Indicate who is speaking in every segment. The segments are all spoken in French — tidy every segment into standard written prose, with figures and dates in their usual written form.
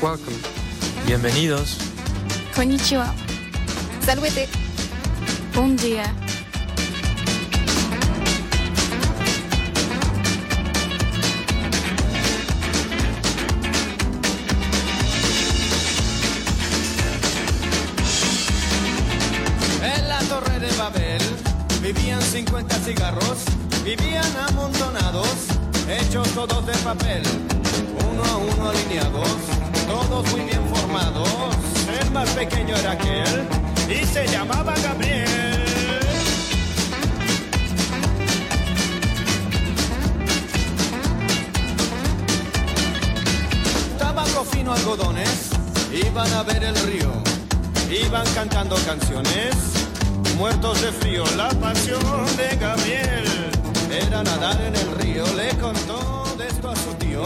Speaker 1: Welcome. Bienvenidos.
Speaker 2: Konnichiwa.
Speaker 3: Salvete.
Speaker 2: Bon dia.
Speaker 4: En la torre de Babel vivían 50 cigarros, vivían amontonados, hechos todos de papel, uno a uno alineados, todos muy bien formados. El más pequeño era aquel y se llamaba Gabriel. Tabaco fino, algodones, iban a ver el río, iban cantando canciones, muertos de frío. La pasión de Gabriel era nadar en el río. Le contó de esto a su tío.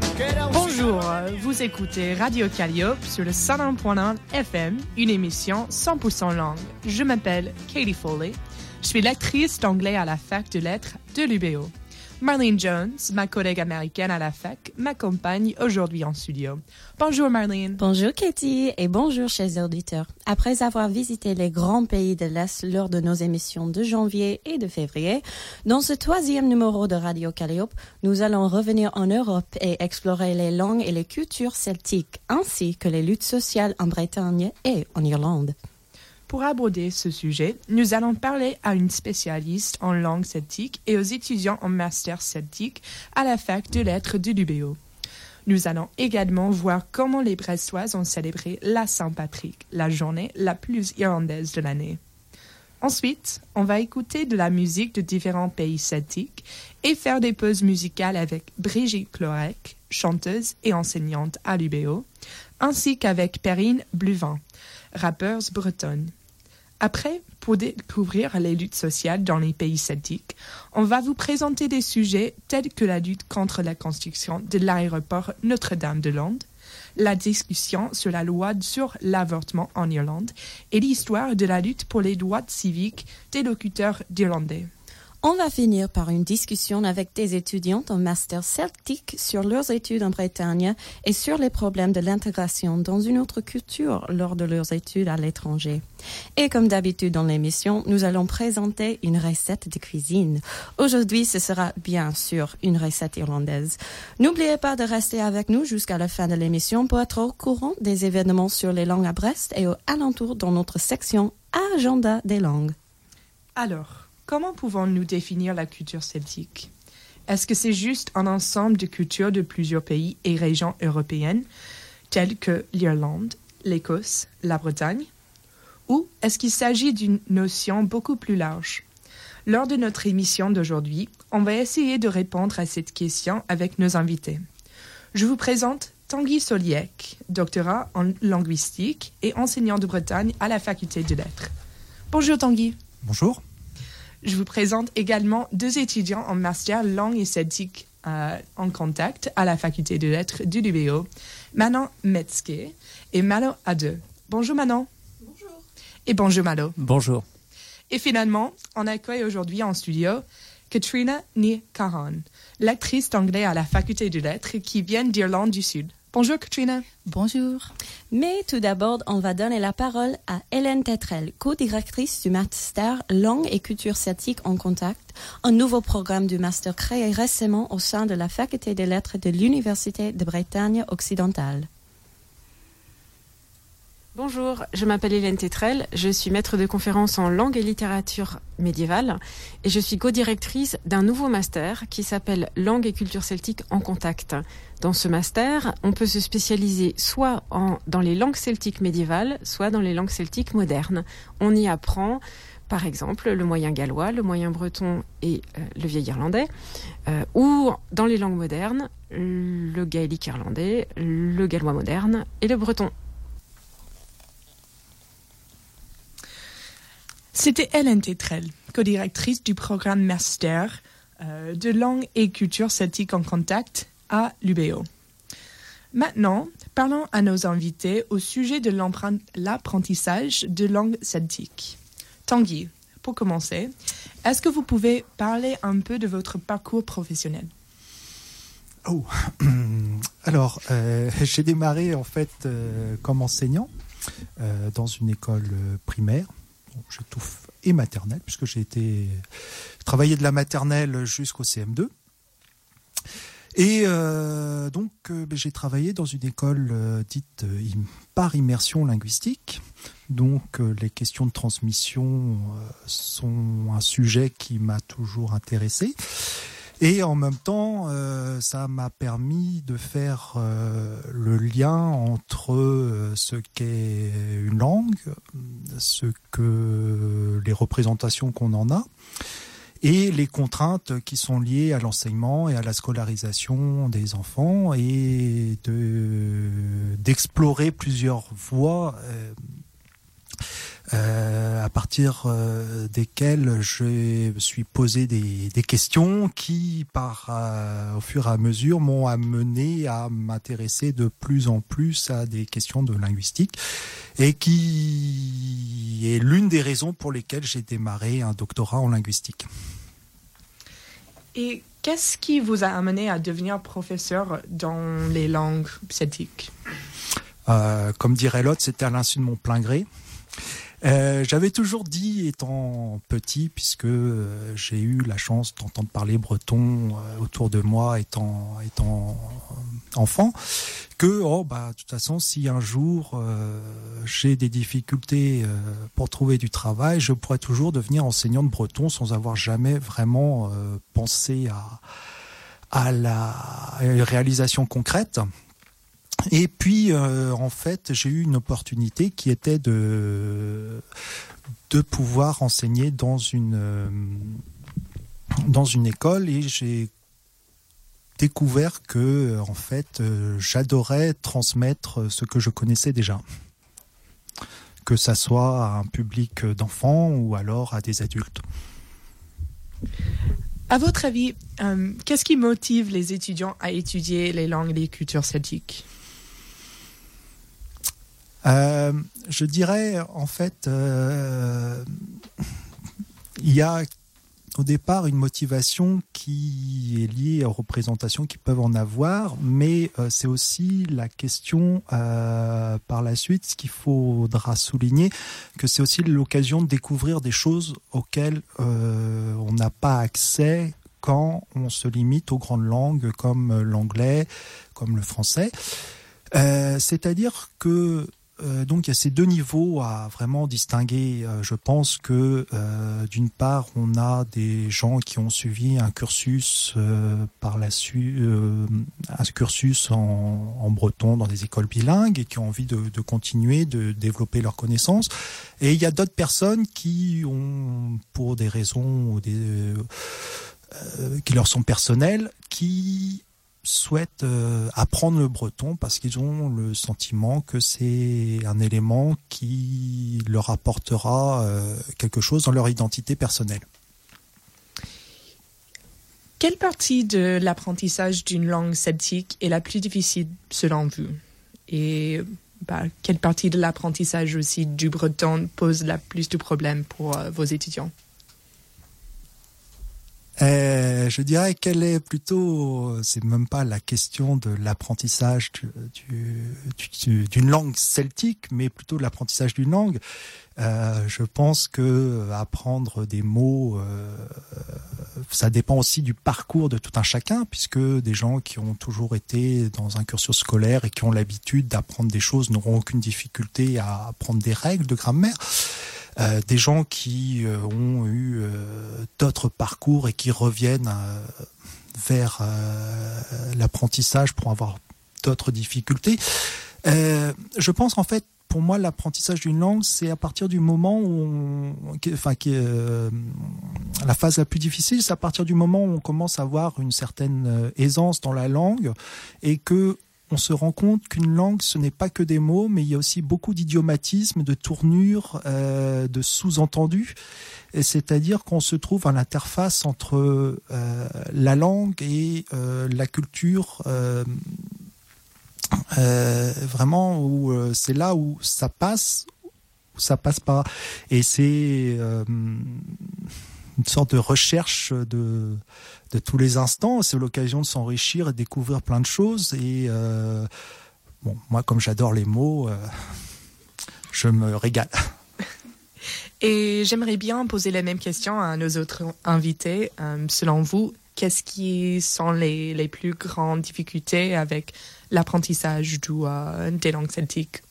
Speaker 5: Bonjour, vous écoutez Radio Calliope sur le 101.1 FM, une émission 100% langue. Je m'appelle Katie Foley, je suis lectrice d'anglais à la fac de lettres de l'UBO. Marlene Jones, ma collègue américaine à la fac, m'accompagne aujourd'hui en studio. Bonjour Marlene.
Speaker 6: Bonjour Katie et bonjour chers auditeurs. Après avoir visité les grands pays de l'Est lors de nos émissions de janvier et de février, dans ce 3e numéro de Radio Calliope, nous allons revenir en Europe et explorer les langues et les cultures celtiques, ainsi que les luttes sociales en Bretagne et en Irlande.
Speaker 5: Pour aborder ce sujet, nous allons parler à une spécialiste en langue celtique et aux étudiants en master celtique à la fac de lettres de l'UBO. Nous allons également voir comment les Brestois ont célébré la Saint-Patrick, la journée la plus irlandaise de l'année. Ensuite, on va écouter de la musique de différents pays celtiques et faire des pauses musicales avec Brigitte Clorec, chanteuse et enseignante à l'UBO, ainsi qu'avec Perrine Bluvin, rappeuse bretonne. Après, pour découvrir les luttes sociales dans les pays celtiques, on va vous présenter des sujets tels que la lutte contre la construction de l'aéroport Notre-Dame-de-Londres, la discussion sur la loi sur l'avortement en Irlande et l'histoire de la lutte pour les droits civiques des locuteurs d'irlandais.
Speaker 6: On va finir par une discussion avec des étudiantes en master celtique sur leurs études en Bretagne et sur les problèmes de l'intégration dans une autre culture lors de leurs études à l'étranger. Et comme d'habitude dans l'émission, nous allons présenter une recette de cuisine. Aujourd'hui, ce sera bien sûr une recette irlandaise. N'oubliez pas de rester avec nous jusqu'à la fin de l'émission pour être au courant des événements sur les langues à Brest et aux alentours dans notre section Agenda des langues.
Speaker 5: Alors, comment pouvons-nous définir la culture celtique? Est-ce que c'est juste un ensemble de cultures de plusieurs pays et régions européennes, telles que l'Irlande, l'Écosse, la Bretagne? Ou est-ce qu'il s'agit d'une notion beaucoup plus large? Lors de notre émission d'aujourd'hui, on va essayer de répondre à cette question avec nos invités. Je vous présente Tanguy Soliek, doctorat en linguistique et enseignant de Bretagne à la faculté de lettres. Bonjour Tanguy.
Speaker 7: Bonjour.
Speaker 5: Je vous présente également 2 étudiants en master langue et celtique en contact à la faculté de lettres de l'UBO, Manon Metzke et Malo Ade. Bonjour Manon.
Speaker 8: Bonjour.
Speaker 5: Et bonjour Malo.
Speaker 7: Bonjour.
Speaker 5: Et finalement, on accueille aujourd'hui en studio Katrina Ni Caron, lectrice d'anglais à la faculté de lettres qui vient d'Irlande du Sud. Bonjour Katrina.
Speaker 8: Bonjour.
Speaker 6: Mais tout d'abord, on va donner la parole à Hélène Tetrel, co-directrice du master Langue et culture celtique en contact, un nouveau programme du master créé récemment au sein de la faculté des lettres de l'Université de Bretagne occidentale.
Speaker 9: Bonjour, je m'appelle Hélène Tetrel, je suis maître de conférences en langue et littérature médiévale et je suis co-directrice d'un nouveau master qui s'appelle Langue et culture celtique en contact. Dans ce master, on peut se spécialiser soit dans les langues celtiques médiévales, soit dans les langues celtiques modernes. On y apprend par exemple le moyen gallois, le moyen breton et le vieil irlandais, ou dans les langues modernes, le gaélique irlandais, le gallois moderne et le breton.
Speaker 5: C'était Hélène Tetrel, co-directrice du programme master de langue et culture celtique en contact à l'UBO. Maintenant, parlons à nos invités au sujet de l'apprentissage de langue celtique. Tanguy, pour commencer, est-ce que vous pouvez parler un peu de votre parcours professionnel?
Speaker 3: Alors, j'ai démarré en fait comme enseignant dans une école primaire, et maternelle, puisque j'ai travaillé de la maternelle jusqu'au CM2. Et donc, j'ai travaillé dans une école dite par immersion linguistique. Donc, les questions de transmission sont un sujet qui m'a toujours intéressé. Et en même temps, ça m'a permis de faire le lien entre ce qu'est une langue, les représentations qu'on en a, et les contraintes qui sont liées à l'enseignement et à la scolarisation des enfants, et d'explorer plusieurs voies à partir desquelles je me suis posé des questions qui, au fur et à mesure, m'ont amené à m'intéresser de plus en plus à des questions de linguistique, et qui est l'une des raisons pour lesquelles j'ai démarré un doctorat en linguistique.
Speaker 5: Et qu'est-ce qui vous a amené à devenir professeur dans les langues celtiques ?
Speaker 3: Comme dirait l'autre, c'était à l'insu de mon plein gré. J'avais toujours dit, étant petit, puisque j'ai eu la chance d'entendre parler breton autour de moi étant enfant, que de toute façon, si un jour j'ai des difficultés pour trouver du travail, je pourrais toujours devenir enseignant de breton sans avoir jamais vraiment pensé à la réalisation concrète. Et puis, en fait, j'ai eu une opportunité qui était de pouvoir enseigner dans une école, et j'ai découvert que, en fait, j'adorais transmettre ce que je connaissais déjà. Que ça soit à un public d'enfants ou alors à des adultes.
Speaker 5: À votre avis, qu'est-ce qui motive les étudiants à étudier les langues et les cultures celtiques ?
Speaker 3: Je dirais, en fait, il y a au départ une motivation qui est liée aux représentations qu'ils peuvent en avoir, mais c'est aussi la question par la suite, ce qu'il faudra souligner, que c'est aussi l'occasion de découvrir des choses auxquelles on n'a pas accès quand on se limite aux grandes langues comme l'anglais, comme le français. C'est-à-dire que donc il y a ces deux niveaux à vraiment distinguer. Je pense que d'une part on a des gens qui ont suivi un cursus par la suite, un cursus en breton dans des écoles bilingues et qui ont envie de continuer de développer leurs connaissances. Et il y a d'autres personnes qui ont, pour des raisons qui leur sont personnelles, qui souhaitent apprendre le breton parce qu'ils ont le sentiment que c'est un élément qui leur apportera quelque chose dans leur identité personnelle.
Speaker 5: Quelle partie de l'apprentissage d'une langue celtique est la plus difficile selon vous ? Et quelle partie de l'apprentissage aussi du breton pose la plus de problèmes pour vos étudiants ?
Speaker 3: Je dirais qu'elle est plutôt, c'est même pas la question de l'apprentissage d'une langue celtique, mais plutôt de l'apprentissage d'une langue. Je pense que apprendre des mots, ça dépend aussi du parcours de tout un chacun, puisque des gens qui ont toujours été dans un cursus scolaire et qui ont l'habitude d'apprendre des choses n'auront aucune difficulté à apprendre des règles de grammaire. Des gens qui ont eu d'autres parcours et qui reviennent vers l'apprentissage pour avoir d'autres difficultés. Je pense en fait, pour moi, l'apprentissage d'une langue, c'est à partir du moment où la phase la plus difficile, c'est à partir du moment où on commence à avoir une certaine aisance dans la langue et que on se rend compte qu'une langue, ce n'est pas que des mots, mais il y a aussi beaucoup d'idiomatismes, de tournures, de sous-entendus. Et c'est-à-dire qu'on se trouve à l'interface entre la langue et la culture, vraiment, où c'est là où ça passe pas. Et c'est une sorte de recherche de tous les instants. C'est l'occasion de s'enrichir et de découvrir plein de choses. Et bon, moi, comme j'adore les mots, je me régale.
Speaker 5: Et j'aimerais bien poser la même question à nos autres invités. Selon vous, qu'est-ce qui sont les plus grandes difficultés avec l'apprentissage des langues celtiques?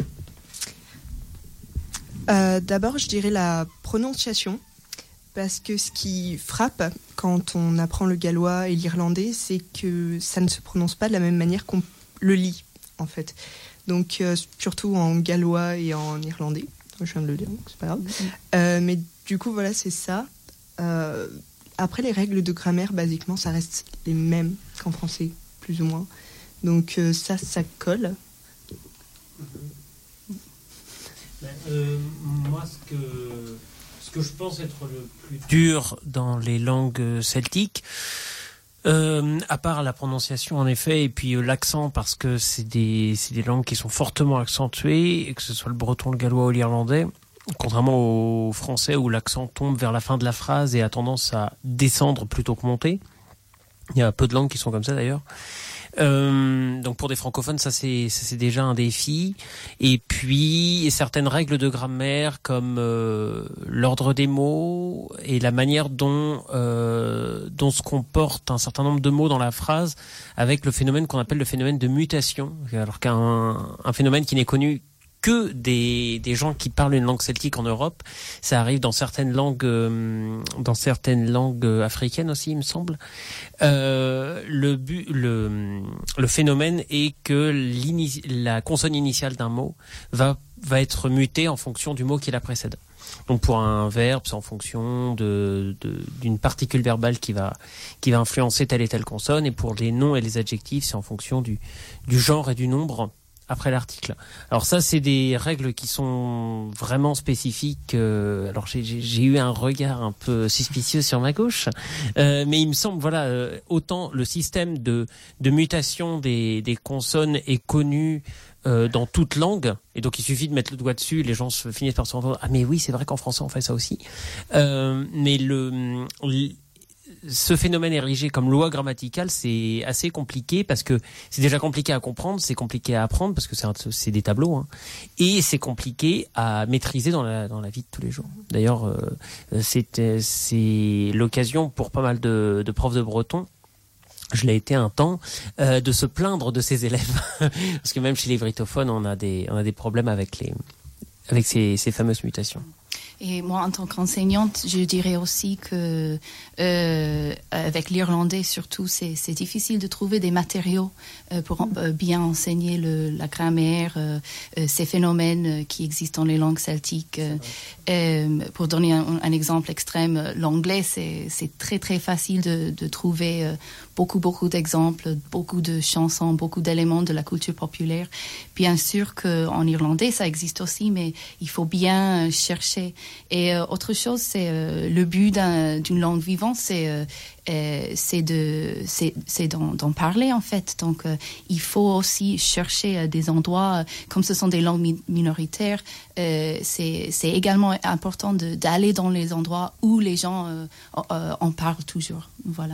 Speaker 7: D'abord, je dirais la prononciation, parce que ce qui frappe quand on apprend le gallois et l'irlandais, c'est que ça ne se prononce pas de la même manière qu'on le lit, en fait. Donc, surtout en gallois et en irlandais. Je viens de le dire, donc c'est pas grave. Mais du coup, voilà, c'est ça. Après, les règles de grammaire, basiquement, ça reste les mêmes qu'en français, plus ou moins. Donc, ça colle.
Speaker 8: Moi, ce que je pense être le plus dur dans les langues celtiques, à part la prononciation en effet, et puis l'accent, parce que c'est des langues qui sont fortement accentuées, et que ce soit le breton, le gallois ou l'irlandais, contrairement au français où l'accent tombe vers la fin de la phrase et a tendance à descendre plutôt que monter. Il y a peu de langues qui sont comme ça d'ailleurs. Donc pour des francophones, ça c'est déjà un défi. Et puis certaines règles de grammaire comme l'ordre des mots et la manière dont se comporte un certain nombre de mots dans la phrase, avec le phénomène qu'on appelle le phénomène de mutation, alors qu'un phénomène qui n'est connu que des gens qui parlent une langue celtique en Europe. Ça arrive dans certaines langues africaines aussi, il me semble. Le phénomène est que la consonne initiale d'un mot va être mutée en fonction du mot qui la précède. Donc pour un verbe, c'est en fonction d'une particule verbale qui va influencer telle et telle consonne, et pour les noms et les adjectifs, c'est en fonction du genre et du nombre après l'article. Alors ça, c'est des règles qui sont vraiment spécifiques. Alors j'ai eu un regard un peu suspicieux sur ma gauche, mais il me semble, voilà, autant le système de mutation des consonnes est connu dans toute langue, et donc il suffit de mettre le doigt dessus, les gens finissent par se rendre compte, ah mais oui, c'est vrai qu'en français on fait ça aussi. Mais ce phénomène érigé comme loi grammaticale, c'est assez compliqué, parce que c'est déjà compliqué à comprendre, c'est compliqué à apprendre parce que c'est des tableaux, hein, et c'est compliqué à maîtriser dans la vie de tous les jours. D'ailleurs, c'est l'occasion pour pas mal de profs de breton, je l'ai été un temps, de se plaindre de ses élèves parce que même chez les britophones, on a des problèmes avec ces fameuses mutations.
Speaker 10: Et moi, en tant qu'enseignante, je dirais aussi que avec l'irlandais surtout, c'est difficile de trouver des matériaux pour bien enseigner la grammaire, ces phénomènes qui existent dans les langues celtiques. Pour donner un exemple extrême, l'anglais, c'est très très facile de trouver beaucoup d'exemples, beaucoup de chansons, beaucoup d'éléments de la culture populaire. Bien sûr qu'en irlandais, ça existe aussi, mais il faut bien chercher. Et autre chose, c'est le but d'une langue vivante, c'est d'en parler en fait. Donc il faut aussi chercher des endroits, comme ce sont des langues minoritaires, c'est également important d'aller dans les endroits où les gens en parlent toujours. Voilà.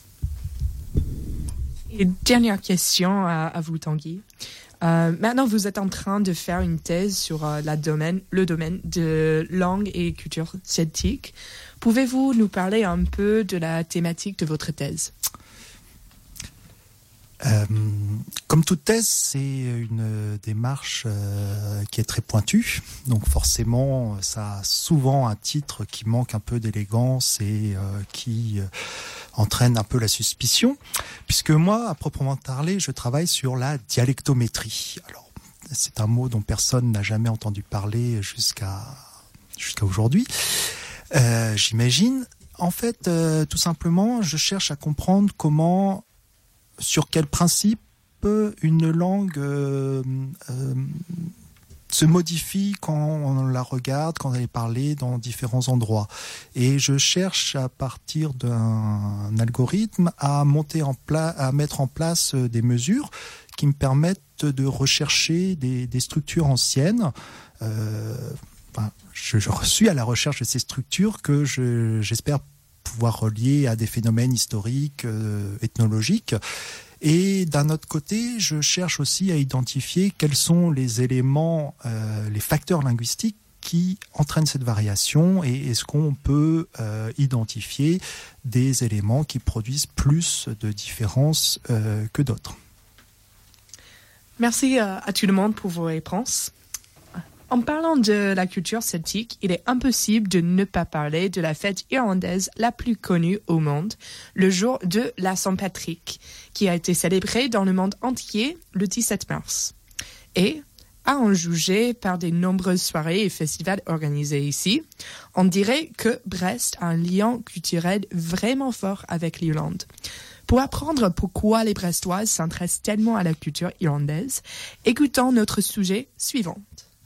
Speaker 5: Et dernière question à vous, Tanguy. Maintenant, vous êtes en train de faire une thèse sur le domaine de langue et culture celtique. Pouvez-vous nous parler un peu de la thématique de votre thèse?
Speaker 3: Comme toute thèse, c'est une démarche qui est très pointue. Donc forcément, ça a souvent un titre qui manque un peu d'élégance et qui entraîne un peu la suspicion. Puisque moi, à proprement parler, je travaille sur la dialectométrie. Alors, c'est un mot dont personne n'a jamais entendu parler jusqu'à aujourd'hui, j'imagine. En fait, tout simplement, je cherche à comprendre sur quel principe une langue se modifie quand on la regarde, quand elle est parlée dans différents endroits. Et je cherche à partir d'un algorithme à mettre en place des mesures qui me permettent de rechercher des structures anciennes. je suis à la recherche de ces structures que j'espère pouvoir relier à des phénomènes historiques, ethnologiques. Et d'un autre côté, je cherche aussi à identifier quels sont les éléments, les facteurs linguistiques qui entraînent cette variation, et est-ce qu'on peut identifier des éléments qui produisent plus de différences que d'autres.
Speaker 5: Merci à tout le monde pour vos réponses. En parlant de la culture celtique, il est impossible de ne pas parler de la fête irlandaise la plus connue au monde, le jour de la Saint-Patrick, qui a été célébré dans le monde entier le 17 mars. Et, à en juger par des nombreuses soirées et festivals organisés ici, on dirait que Brest a un lien culturel vraiment fort avec l'Irlande. Pour apprendre pourquoi les Brestoises s'intéressent tellement à la culture irlandaise, écoutons notre sujet suivant.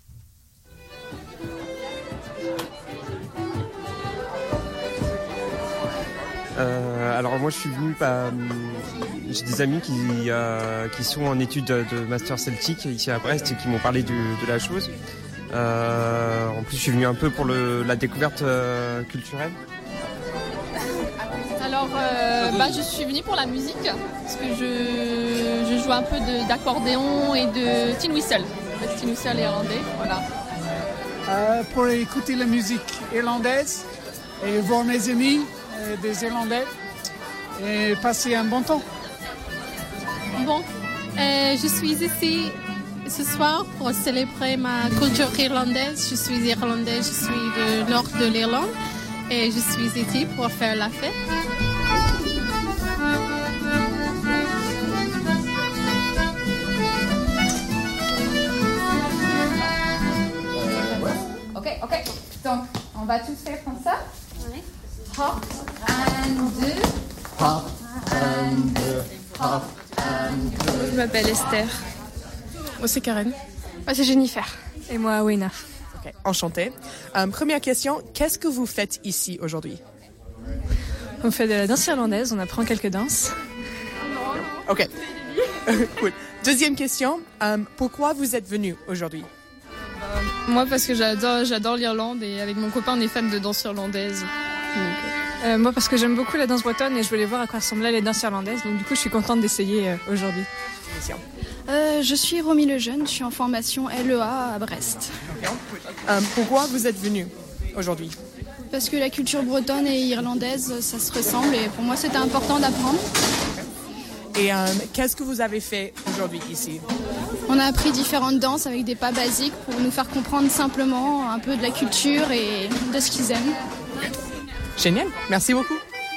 Speaker 11: Alors moi je suis venu, j'ai des amis qui sont en études de master celtique ici à Brest et qui m'ont parlé de la chose. En plus je suis venu un peu pour la découverte culturelle.
Speaker 12: Alors je suis venue pour la musique parce que je joue un peu d'accordéon et de tin whistle. Le tin whistle irlandais, voilà.
Speaker 13: Pour écouter la musique irlandaise et voir mes amis des Irlandais et passer un bon temps.
Speaker 12: Bon, je suis ici ce soir pour célébrer ma culture irlandaise. Je suis irlandaise, je suis du nord de l'Irlande et je suis ici pour faire la fête.
Speaker 14: Ok. Donc, on va tous faire comme ça. Oui. Hop, un, deux. Hop, un, deux. Hop, un, deux.
Speaker 2: Je m'appelle Esther.
Speaker 5: Moi, c'est Karen.
Speaker 2: Moi, c'est Jennifer. Et moi, Wena.
Speaker 5: Okay. Enchantée. Première question, qu'est-ce que vous faites ici aujourd'hui?
Speaker 2: On fait de la danse irlandaise, on apprend quelques danses.
Speaker 5: Ok. Cool. Deuxième question, pourquoi vous êtes venu aujourd'hui?
Speaker 12: Moi, parce que j'adore l'Irlande et avec mon copain, on est fan de danse irlandaise.
Speaker 2: Moi, parce que j'aime beaucoup la danse bretonne et je voulais voir à quoi ressemblaient les danses irlandaises. Donc, du coup, je suis contente d'essayer aujourd'hui.
Speaker 15: Je suis Romy Lejeune, je suis en formation LEA à Brest.
Speaker 5: Pourquoi vous êtes venu aujourd'hui?
Speaker 15: Parce que la culture bretonne et irlandaise, ça se ressemble et pour moi, c'était important d'apprendre.
Speaker 5: Et qu'est-ce que vous avez fait aujourd'hui ici?
Speaker 15: On a appris différentes danses avec des pas basiques pour nous faire comprendre simplement un peu de la culture et de ce qu'ils aiment.
Speaker 5: Génial, merci beaucoup.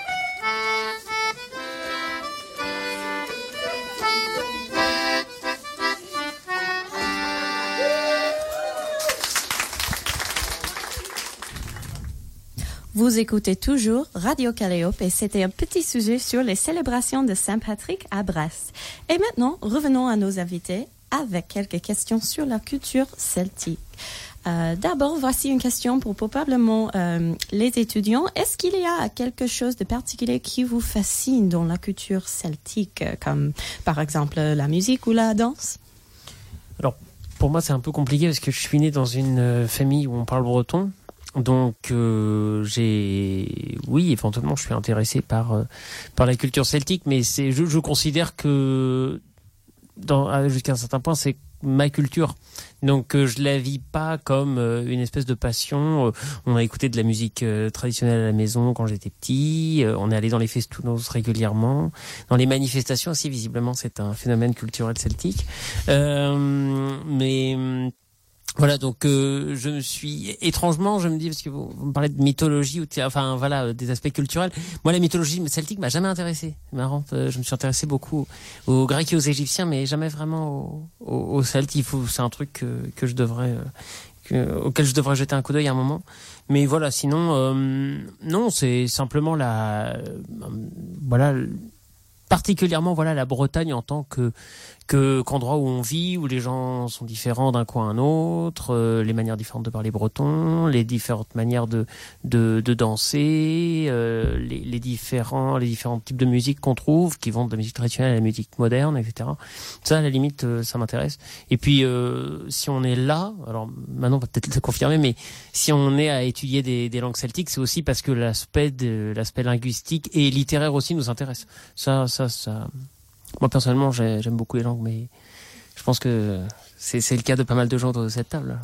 Speaker 6: Vous écoutez toujours Radio Calliope et c'était un petit sujet sur les célébrations de Saint-Patrick à Brest. Et maintenant, revenons à nos invités avec quelques questions sur la culture celtique. D'abord, voici une question pour probablement les étudiants. Est-ce qu'il y a quelque chose de particulier qui vous fascine dans la culture celtique, comme par exemple la musique ou la danse?
Speaker 8: Alors, pour moi, c'est un peu compliqué parce que je suis né dans une famille où on parle breton. Donc, éventuellement, je suis intéressé par la culture celtique, mais je considère que jusqu'à un certain point, c'est ma culture. Donc, je la vis pas comme une espèce de passion. On a écouté de la musique traditionnelle à la maison quand j'étais petit. On est allé dans les festounos régulièrement. Dans les manifestations aussi, visiblement, c'est un phénomène culturel celtique. Voilà, donc je me suis étrangement, je me dis parce que vous me parlez de mythologie ou des aspects culturels. Moi, la mythologie celtique m'a jamais intéressé. C'est marrant. Je me suis intéressé beaucoup aux Grecs et aux Égyptiens, mais jamais vraiment aux Celtes. C'est un truc auquel je devrais jeter un coup d'œil à un moment. Mais voilà, sinon non, c'est simplement particulièrement la Bretagne en tant qu'endroit où on vit, où les gens sont différents d'un coin à un autre, les manières différentes de parler breton, les différentes manières de danser, les différents types de musique qu'on trouve, qui vont de la musique traditionnelle à la musique moderne, etc. Ça, à la limite, ça m'intéresse. Et puis, si on est là, alors maintenant on va peut-être le confirmer, mais si on est à étudier des langues celtiques, c'est aussi parce que l'aspect linguistique et littéraire aussi nous intéresse. Ça. Moi, personnellement, j'aime beaucoup les langues, mais je pense que c'est le cas de pas mal de gens autour de cette table.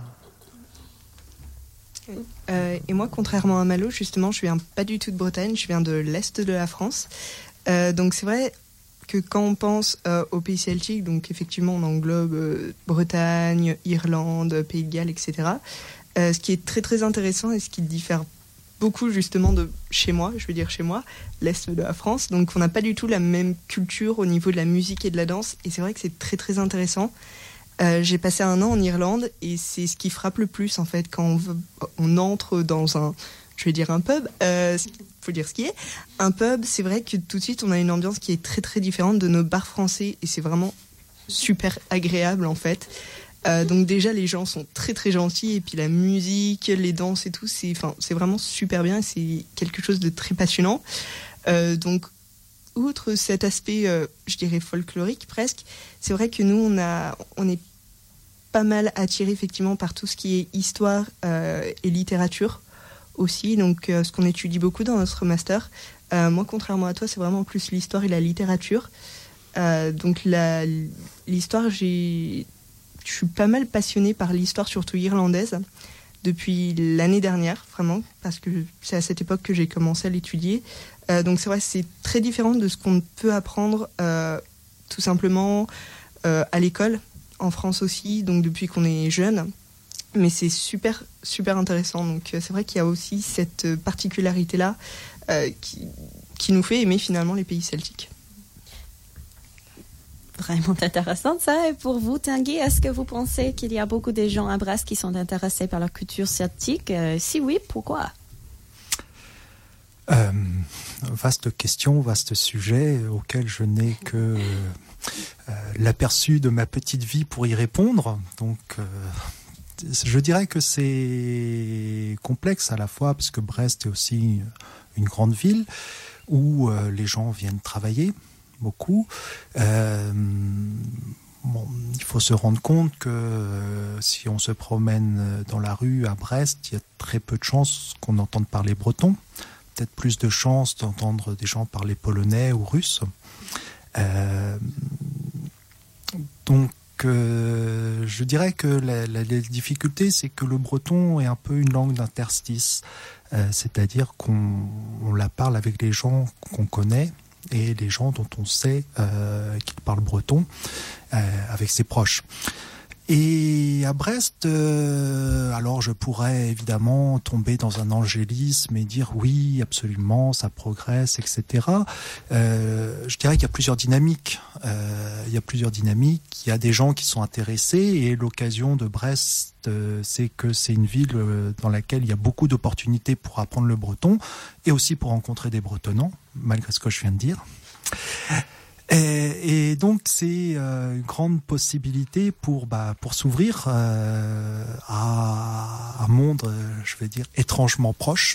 Speaker 7: Et moi, contrairement à Malo, justement, je viens pas du tout de Bretagne, je viens de l'Est de la France. Donc c'est vrai que quand on pense aux pays celtiques, donc effectivement, on englobe Bretagne, Irlande, Pays de Galles, etc. Ce qui est très très intéressant et ce qui diffère beaucoup justement de chez moi, l'Est de la France. Donc on n'a pas du tout la même culture au niveau de la musique et de la danse. Et c'est vrai que c'est très très intéressant. J'ai passé 1 an en Irlande et c'est ce qui frappe le plus en fait quand on entre dans un pub. Faut dire ce qui est. Un pub, c'est vrai que tout de suite on a une ambiance qui est très très différente de nos bars français et c'est vraiment super agréable en fait. Donc déjà les gens sont très très gentils et puis la musique, les danses et tout, c'est vraiment super bien et c'est quelque chose de très passionnant. Donc outre cet aspect, je dirais folklorique presque, c'est vrai que nous on est pas mal attirés effectivement par tout ce qui est histoire et littérature aussi. Donc ce qu'on étudie beaucoup dans notre master. Moi contrairement à toi, c'est vraiment plus l'histoire et la littérature. Donc l'histoire, je suis pas mal passionnée par l'histoire, surtout irlandaise, depuis l'année dernière, vraiment, parce que c'est à cette époque que j'ai commencé à l'étudier. Donc c'est vrai, c'est très différent de ce qu'on peut apprendre tout simplement à l'école, en France aussi, donc depuis qu'on est jeune. Mais c'est super, super intéressant. Donc c'est vrai qu'il y a aussi cette particularité-là qui nous fait aimer finalement les pays celtiques.
Speaker 6: Vraiment intéressant ça. Et pour vous, Tanguy, est-ce que vous pensez qu'il y a beaucoup de gens à Brest qui sont intéressés par la culture celtique? Si oui, pourquoi?
Speaker 3: Vaste question, vaste sujet auquel je n'ai que l'aperçu de ma petite vie pour y répondre. Donc, je dirais que c'est complexe à la fois parce que Brest est aussi une grande ville où les gens viennent travailler. Beaucoup. Il faut se rendre compte que si on se promène dans la rue à Brest, il y a très peu de chances qu'on entende parler breton. Peut-être plus de chances d'entendre des gens parler polonais ou russe. Donc, je dirais que la difficulté, c'est que le breton est un peu une langue d'interstice. C'est-à-dire qu'on la parle avec les gens qu'on connaît et les gens dont on sait qu'ils parlent breton avec ses proches. Et à Brest, alors je pourrais évidemment tomber dans un angélisme et dire oui, absolument, ça progresse, etc. Je dirais qu'il y a plusieurs dynamiques. Il y a des gens qui sont intéressés et l'occasion de Brest, c'est que c'est une ville dans laquelle il y a beaucoup d'opportunités pour apprendre le breton et aussi pour rencontrer des bretonnants, malgré ce que je viens de dire. Et donc c'est une grande possibilité pour s'ouvrir à un monde, je vais dire, étrangement proche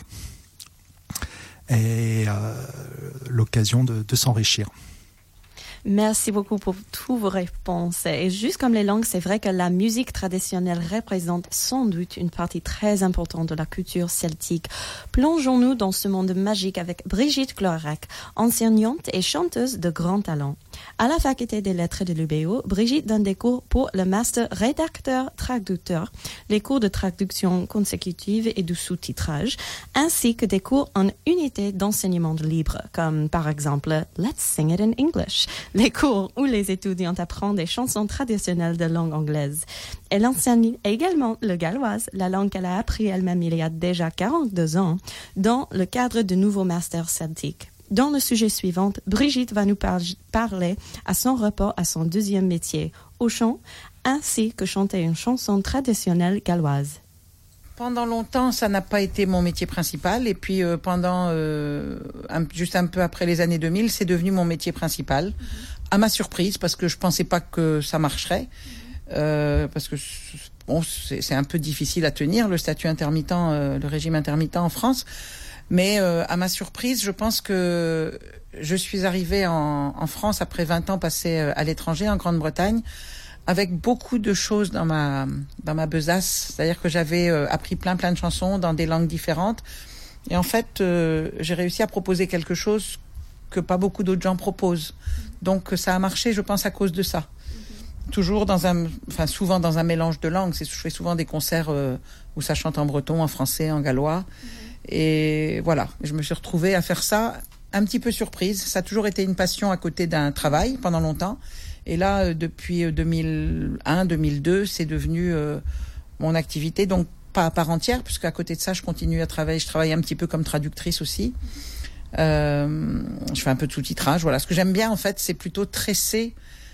Speaker 3: et l'occasion de s'enrichir.
Speaker 6: Merci beaucoup pour toutes vos réponses. Et juste comme les langues, c'est vrai que la musique traditionnelle représente sans doute une partie très importante de la culture celtique. Plongeons-nous dans ce monde magique avec Brigitte Cloarec, enseignante et chanteuse de grand talent. À la faculté des lettres de l'UBO, Brigitte donne des cours pour le master rédacteur-traducteur, les cours de traduction consécutive et de sous-titrage, ainsi que des cours en unité d'enseignement libre, comme par exemple Let's Sing It in English, les cours où les étudiants apprennent des chansons traditionnelles de langue anglaise. Elle enseigne également le galloise, la langue qu'elle a appris elle-même il y a déjà 42 ans, dans le cadre de nouveaux masters celtiques. Dans le sujet suivant, Brigitte va nous parler à son rapport à son deuxième métier, au chant, ainsi que chanter une chanson traditionnelle galloise.
Speaker 16: Pendant longtemps, ça n'a pas été mon métier principal. Et puis juste un peu après les années 2000, c'est devenu mon métier principal. À ma surprise, parce que je pensais pas que ça marcherait. Parce que c'est un peu difficile à tenir, le statut intermittent, le régime intermittent en France. Mais à ma surprise, je pense que je suis arrivée en France après 20 ans passés à l'étranger, en Grande-Bretagne, avec beaucoup de choses dans ma besace. C'est-à-dire que j'avais appris plein de chansons dans des langues différentes. Et en fait, j'ai réussi à proposer quelque chose que pas beaucoup d'autres gens proposent. Donc ça a marché, je pense, à cause de ça. Toujours souvent dans un mélange de langues. Je fais souvent des concerts où ça chante en breton, en français, en gallois. Et voilà, je me suis retrouvée à faire ça un petit peu surprise. Ça a toujours été une passion à côté d'un travail pendant longtemps. Et là, depuis 2001-2002, c'est devenu mon activité, donc pas à part entière, puisque à côté de ça, je continue à travailler. Je travaille un petit peu comme traductrice aussi. Je fais un peu de sous-titrage. Voilà, ce que j'aime bien en fait, c'est plutôt tresser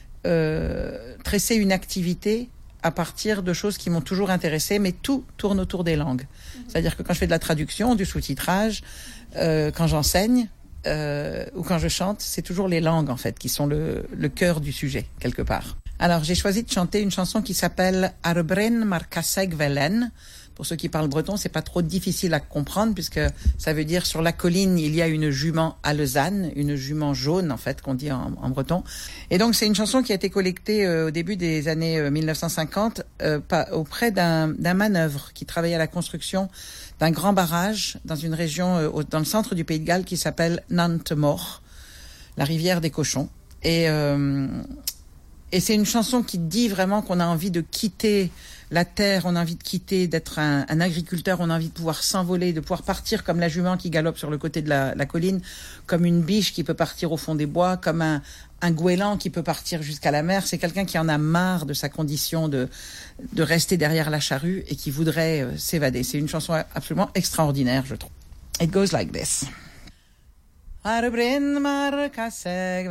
Speaker 16: une activité à partir de choses qui m'ont toujours intéressée, mais tout tourne autour des langues. C'est-à-dire que quand je fais de la traduction, du sous-titrage, quand j'enseigne, ou quand je chante, c'est toujours les langues en fait qui sont le cœur du sujet quelque part. Alors j'ai choisi de chanter une chanson qui s'appelle Arbren Markaseg Velen. Pour ceux qui parlent breton, c'est pas trop difficile à comprendre puisque ça veut dire sur la colline il y a une jument alezane, une jument jaune en fait qu'on dit en breton. Et donc c'est une chanson qui a été collectée au début des années 1950 auprès d'un manœuvre qui travaillait à la construction d'un grand barrage dans une région dans le centre du Pays de Galles qui s'appelle Nantemore, la rivière des cochons. Et c'est une chanson qui dit vraiment qu'on a envie de quitter la terre, on a envie de quitter, d'être un agriculteur, on a envie de pouvoir s'envoler, de pouvoir partir comme la jument qui galope sur le côté de la colline, comme une biche qui peut partir au fond des bois, comme un goéland qui peut partir jusqu'à la mer. C'est quelqu'un qui en a marre de sa condition de rester derrière la charrue et qui voudrait s'évader. C'est une chanson absolument extraordinaire, je trouve. It goes like this. Arbren markaseg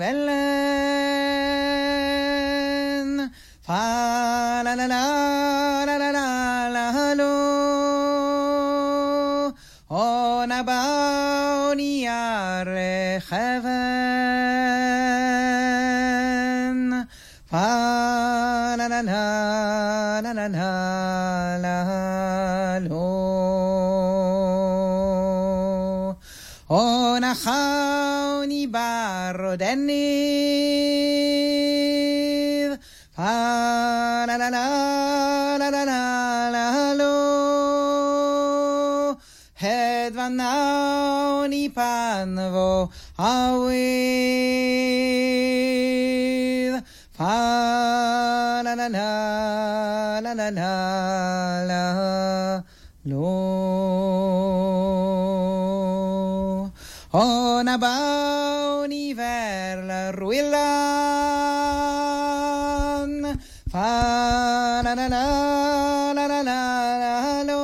Speaker 16: velen, fa la la la la la la la lo, ona bauni are heaven, fa la la la la la la la lo, ona chauni barro denniv, fa la la la la la la la lo, het van nauni panvo awid, fa la la la la la la la lo, on a bauni vers la ruilan, fa la la la la la la lo,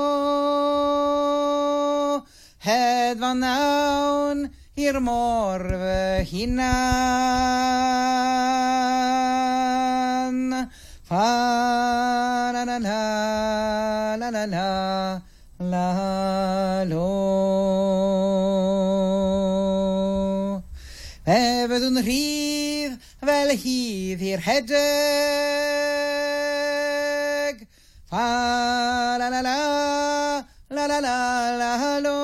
Speaker 16: het van naun hier morve hinan, fa la la la la la la la lo. We hebben een rief, wel hier heddig. Fa la la la, la la la la lo.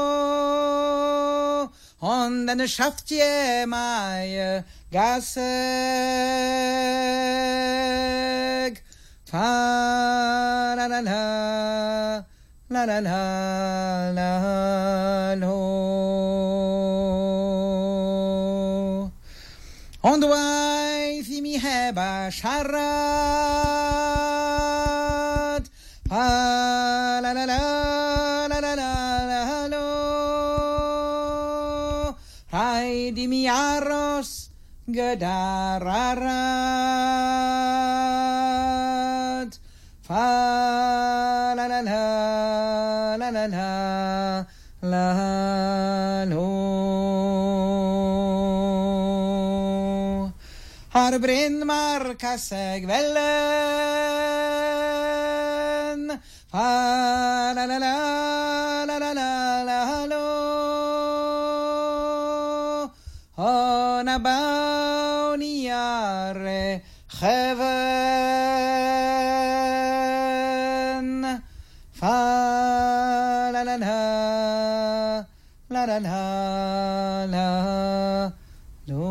Speaker 16: Und dann schafft je mij gasig. Fa la la la, la la la la lo. Und wij wie mi hebben charrat, fa la la la la la la la lo, hij die mi aros gedararat, fa la la la la la la la lo. Arbren markaseg velen, fa la la la la la la la lo on a bauniare heaven fa la la la la la la la lo.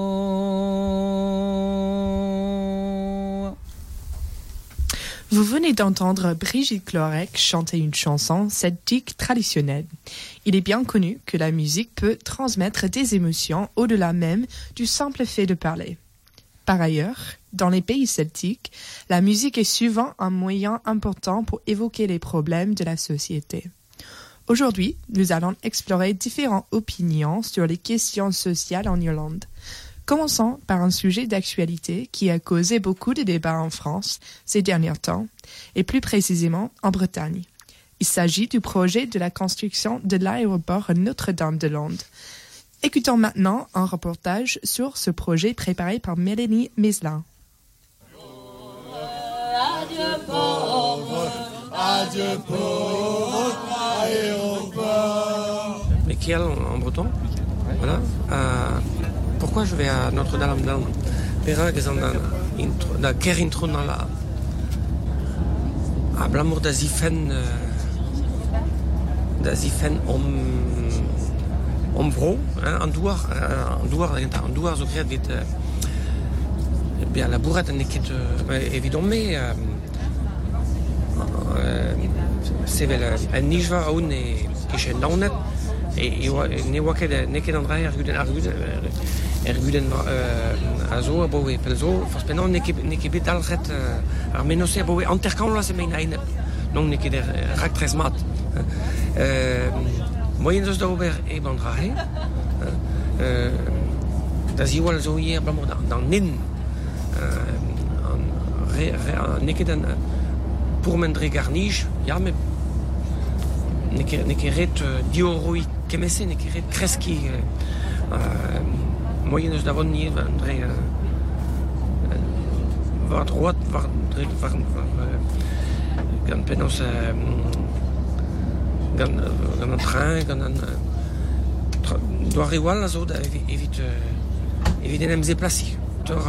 Speaker 5: Vous venez d'entendre Brigitte Clorec chanter une chanson celtique traditionnelle. Il est bien connu que la musique peut transmettre des émotions au-delà même du simple fait de parler. Par ailleurs, dans les pays celtiques, la musique est souvent un moyen important pour évoquer les problèmes de la société. Aujourd'hui, nous allons explorer différentes opinions sur les questions sociales en Irlande. Commençons par un sujet d'actualité qui a causé beaucoup de débats en France ces derniers temps, et plus précisément en Bretagne. Il s'agit du projet de la construction de l'aéroport Notre-Dame-de-Lande. Écoutons maintenant un reportage sur ce projet préparé par Mélanie Meslin.
Speaker 4: Adieu pauvre aéroport.
Speaker 8: Michael en breton. Voilà. Pourquoi je vais à Notre-Dame-de-Lande? Pera que da ker intro dans la a blamour da zifen vro, en douar zo kreat dit bien la bourrette neket évidemment c'est un nijva aoun et qui naunet et ne waket neket andra erguden azo aboe pelzo forspenon neket bit alret armenose aboe anterkan la semaine aine non neket rak tres mat moyen dos da ober e bandrahe da ziwal zo hier blamo dans nin neket pour mendre garniche ja me nekeret dioroi kemese nekeret kreski moyen dos davon nie andre var droit var gan penos gan un train gan un doar igual la zo da evit nem zeplasi tor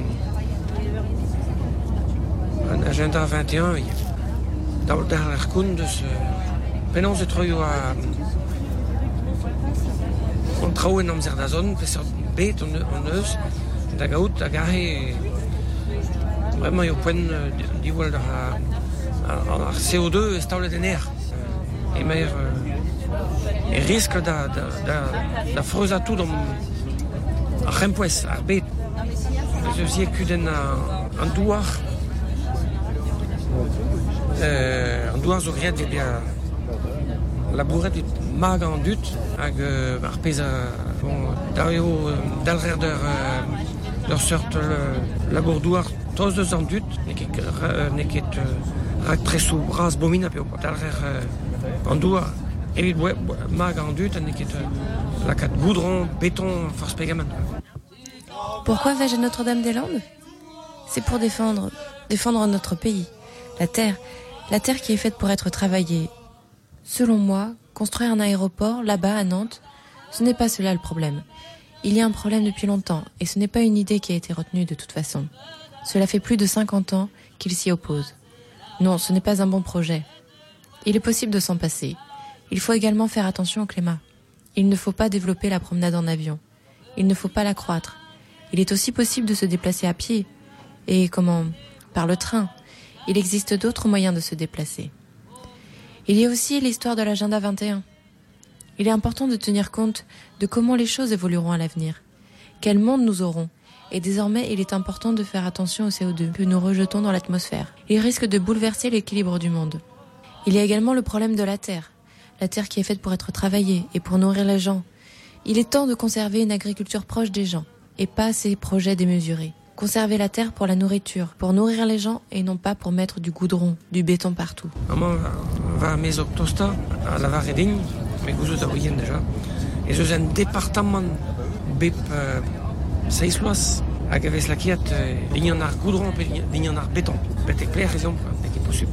Speaker 8: un agenda 21 dans der kun de ce penos de troyo a on traouen amzer da zone pesser bet on eus da gaout da gahe vraiment yo point diwal da CO2 estaule den air et mer et risque da freuza tout dans a rempoes ar bet je sais que den un douar zo riad de bien la bourrette mag en dut hag ar peza bon dario dalrer leur sorte la bourdouar tos de en dut neket rak tresou bras bomina pe dalrer en douar evit mag en dut neket la kat goudron béton force pegaman.
Speaker 17: Pourquoi vais-je à Notre-Dame-des-Landes? C'est pour défendre notre pays, la terre qui est faite pour être travaillée. Selon moi, construire un aéroport là-bas à Nantes, ce n'est pas cela le problème. Il y a un problème depuis longtemps et ce n'est pas une idée qui a été retenue de toute façon. Cela fait plus de 50 ans qu'ils s'y opposent. Non, ce n'est pas un bon projet. Il est possible de s'en passer. Il faut également faire attention au climat. Il ne faut pas développer la promenade en avion. Il ne faut pas l'accroître. Il est aussi possible de se déplacer à pied. Et par le train. Il existe d'autres moyens de se déplacer. Il y a aussi l'histoire de l'agenda 21. Il est important de tenir compte de comment les choses évolueront à l'avenir. Quel monde nous aurons. Et désormais, il est important de faire attention au CO2 que nous rejetons dans l'atmosphère. Il risque de bouleverser l'équilibre du monde. Il y a également le problème de la terre. La terre qui est faite pour être travaillée et pour nourrir les gens. Il est temps de conserver une agriculture proche des gens et pas ces projets démesurés. Conserver la terre pour la nourriture, pour nourrir les gens et non pas pour mettre du goudron, du béton partout.
Speaker 8: Maman va à Mesoptosta, à la Varedin, mais vous êtes à déjà. Et je suis un département bip 6 lois, avec la quiette, il y en a goudron, il y en a béton. Peut-être clair, exemple, c'est possible.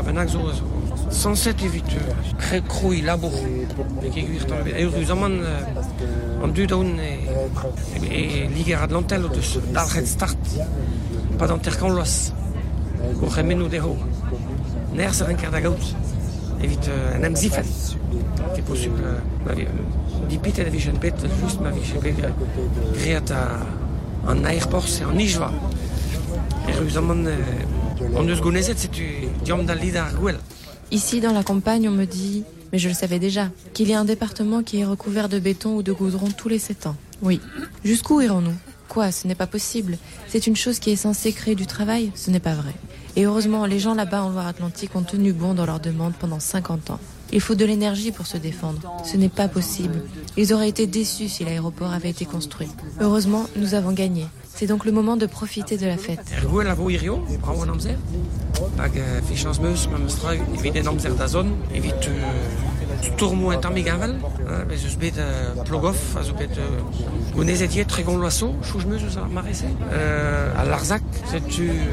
Speaker 18: bennak zo 107 evit kroi labor ke gwirtan zaman an du daoun e liger Atlantel deus dalret start pas d'anterkan loas go remeno de ho ner ser enker da gaout evit an amzifet qui est possible dipite da vision pet just ma vision pet great en aéroport c'est en Nijva et zaman on ne se gonezet c'est tu diom da lida argouel.
Speaker 17: Ici, dans la campagne, on me dit, mais je le savais déjà, qu'il y a un département qui est recouvert de béton ou de goudron tous les 7 ans. Oui. Jusqu'où irons-nous? Quoi, ce n'est pas possible. C'est une chose qui est censée créer du travail, ce n'est pas vrai. Et heureusement, les gens là-bas en Loire-Atlantique ont tenu bon dans leur demande pendant 50 ans. Il faut de l'énergie pour se défendre. Ce n'est pas possible. Ils auraient été déçus si l'aéroport avait été construit. Heureusement, nous avons gagné. C'est donc le moment de profiter de la fête.
Speaker 18: Tourmo intermigavel, bezuz bet plogov, azo bet gonezetiet tregon loaso, choujmeus eus ar marese. A Larzac, c'est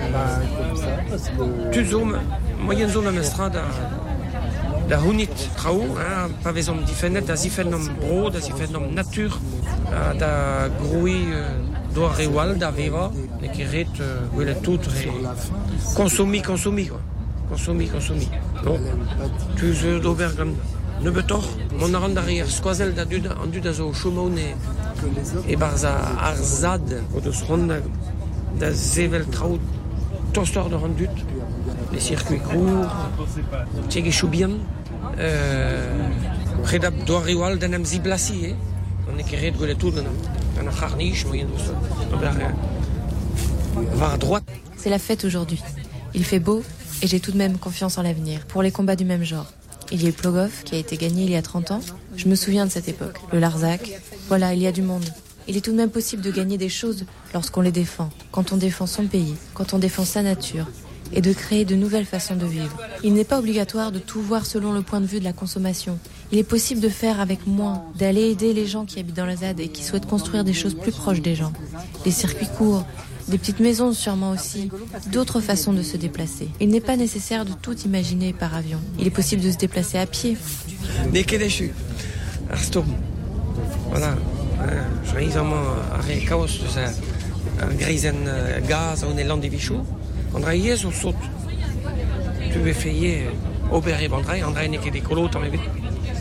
Speaker 18: tu zom, moyen zom amestra da hunit trao, pa vezom difennet, da zifennom bro, da zifennom natur, da groui doa rewal, da veva, ne keret gwelet tout consomi, quoi. Consomi. Non, tu zeu d'ober gant Neubetor, mon arrand derrière, squazel da dud a zo chomaun e barza arzad, o deus rond da zevel trao tostor de randut, les circuits courts, tchege choubian, predab doa rewal d'an am ziblasi, on e keret gwelet tout d'an a charniche, moyen deus, var à droite.
Speaker 17: C'est la fête aujourd'hui. Il fait beau et j'ai tout de même confiance en l'avenir pour les combats du même genre. Il y a eu Plogov, qui a été gagné il y a 30 ans. Je me souviens de cette époque. Le Larzac. Voilà, il y a du monde. Il est tout de même possible de gagner des choses lorsqu'on les défend. Quand on défend son pays, quand on défend sa nature. Et de créer de nouvelles façons de vivre. Il n'est pas obligatoire de tout voir selon le point de vue de la consommation. Il est possible de faire avec moins, d'aller aider les gens qui habitent dans la ZAD et qui souhaitent construire des choses plus proches des gens. Les circuits courts, des petites maisons sûrement aussi, d'autres façons de se déplacer. Il n'est pas nécessaire de tout imaginer par avion. Il est possible de se déplacer à pied.
Speaker 18: Nekedechu, Arstom. Voilà, je réalisement arrêt chaos de ça, grisen gaz on est landivichou. André yes on saute. Tu veux faire opérer André n'est que des colos tant mais vite.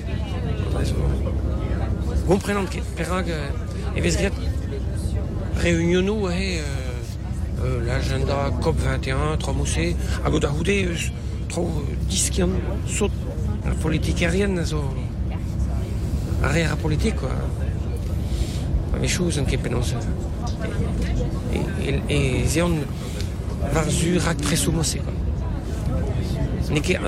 Speaker 18: Comprenant que perag et vesgret réunion et l'agenda COP21, Tromoussé, à Godahoudé, trop disquian, saute la politique aérienne, arrière politique, quoi. Les choses qui pensent. Et Zéon va sur très souvent, c'est quoi. N'est que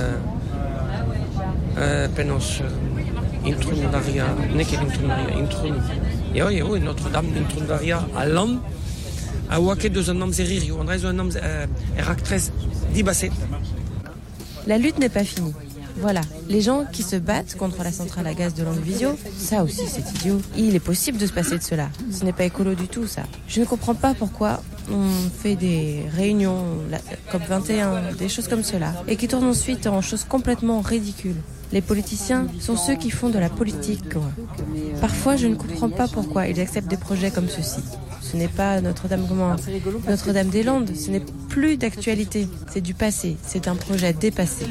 Speaker 18: penance intrundaria, n'est que l'intrundaria, et Notre-Dame intrundaria à l'homme. A waket deus an amzeririo, André zo an actrice dibasset.
Speaker 17: La lutte n'est pas finie. Voilà, les gens qui se battent contre la centrale à gaz de Longuevisio, ça aussi c'est idiot. Il est possible de se passer de cela. Ce n'est pas écolo du tout ça. Je ne comprends pas pourquoi on fait des réunions, la COP21, des choses comme cela, et qui tournent ensuite en choses complètement ridicules. Les politiciens sont ceux qui font de la politique, quoi. Parfois, je ne comprends pas pourquoi ils acceptent des projets comme ceux-ci. Ce n'est pas Notre-Dame-des-Landes, ce n'est plus d'actualité, c'est du passé, c'est un projet dépassé.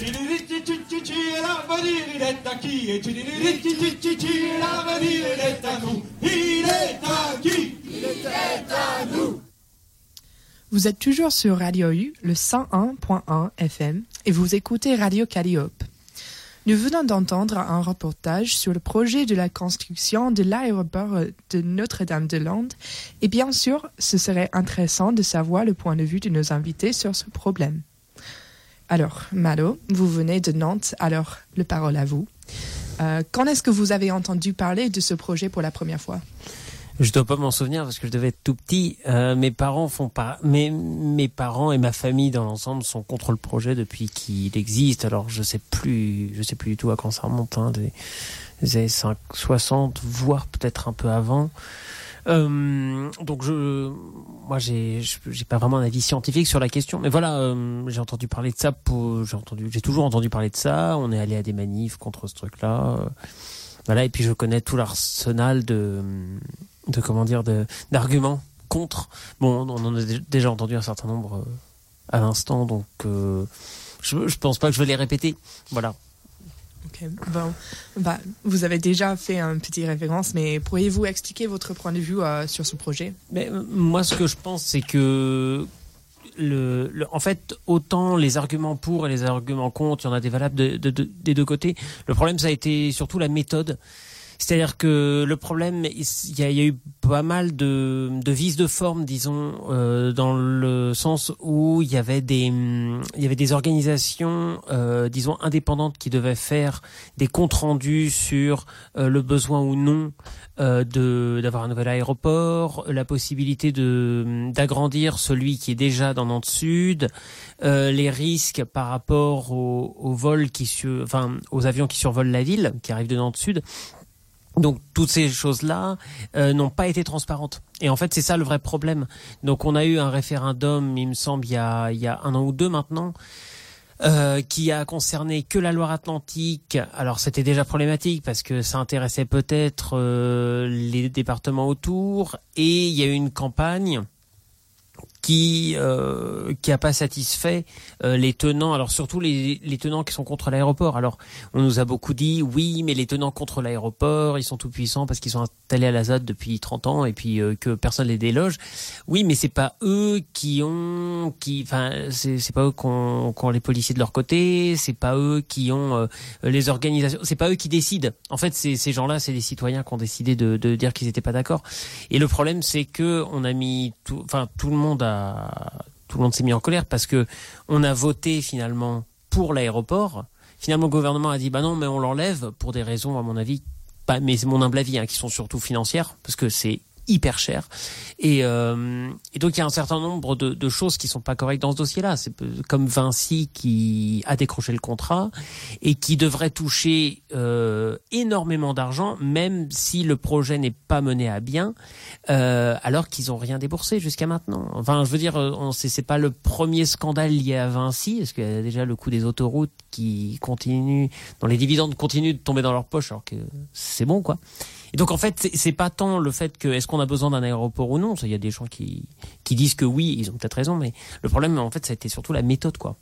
Speaker 5: Vous êtes toujours sur Radio U, le 101.1 FM, et vous écoutez Radio Calliope. Nous venons d'entendre un reportage sur le projet de la construction de l'aéroport de Notre-Dame-des-Landes et bien sûr, ce serait intéressant de savoir le point de vue de nos invités sur ce problème. Alors, Malo, vous venez de Nantes, alors le parole à vous. Quand est-ce que vous avez entendu parler de ce projet pour la première fois ?
Speaker 8: Je dois pas m'en souvenir parce que je devais être tout petit. Mes parents mes parents et ma famille dans l'ensemble sont contre le projet depuis qu'il existe. Alors je sais plus du tout à quand ça remonte, des années 60, voire peut-être un peu avant. Donc moi j'ai pas vraiment un avis scientifique sur la question, mais voilà, j'ai entendu parler de ça. J'ai toujours entendu parler de ça. On est allé à des manifs contre ce truc-là. Voilà, et puis je connais tout l'arsenal d'arguments contre. Bon, on en a déjà entendu un certain nombre à l'instant, donc je pense pas que je vais les répéter. Voilà.
Speaker 5: Ok, bon, vous avez déjà fait une petite référence, mais pourriez-vous expliquer votre point de vue sur ce projet ?
Speaker 8: Mais moi, ce que je pense, c'est que en fait, autant les arguments pour et les arguments contre, il y en a des valables des deux côtés. Le problème, ça a été surtout la méthode. C'est-à-dire que le problème, il y a eu pas mal de vices de forme, disons, dans le sens où il y avait des organisations, disons, indépendantes qui devaient faire des comptes rendus sur le besoin ou non d'avoir un nouvel aéroport, la possibilité d'agrandir celui qui est déjà dans Nantes Sud, les risques par rapport aux vols aux avions qui survolent la ville, qui arrivent de Nantes Sud. Donc toutes ces choses-là n'ont pas été transparentes. Et en fait, c'est ça le vrai problème. Donc on a eu un référendum, il me semble, il y a 1 an ou 2 maintenant, qui a concerné que la Loire-Atlantique. Alors c'était déjà problématique parce que ça intéressait peut-être les départements autour. Et il y a eu une campagne qui a pas satisfait les tenants, alors surtout les tenants qui sont contre l'aéroport. Alors on nous a beaucoup dit oui, mais les tenants contre l'aéroport, ils sont tout puissants parce qu'ils sont installés à la ZAD depuis 30 ans et puis que personne les déloge. Oui, mais c'est pas eux c'est pas eux qui ont les policiers de leur côté, c'est pas eux qui ont les organisations, c'est pas eux qui décident. En fait, ces gens-là, c'est des citoyens qui ont décidé de dire qu'ils étaient pas d'accord. Et le problème, c'est que on a mis tout le monde s'est mis en colère parce que on a voté finalement pour l'aéroport. Finalement, le gouvernement a dit bah non, mais on l'enlève pour des raisons, à mon avis, pas, mais c'est mon humble avis, qui sont surtout financières, parce que c'est hyper cher. Et donc il y a un certain nombre de choses qui sont pas correctes dans ce dossier-là. C'est comme Vinci qui a décroché le contrat et qui devrait toucher énormément d'argent, même si le projet n'est pas mené à bien, alors qu'ils ont rien déboursé jusqu'à maintenant. Enfin, je veux dire, c'est pas le premier scandale lié à Vinci, parce qu'il y a déjà le coût des autoroutes qui continue, dont les dividendes continuent de tomber dans leur poche, alors que c'est bon, quoi. Et donc en fait, c'est pas tant le fait que est-ce qu'on a besoin d'un aéroport ou non. Il y a des gens qui disent que oui, ils ont peut-être raison, mais le problème en fait, ça a été surtout la méthode, quoi.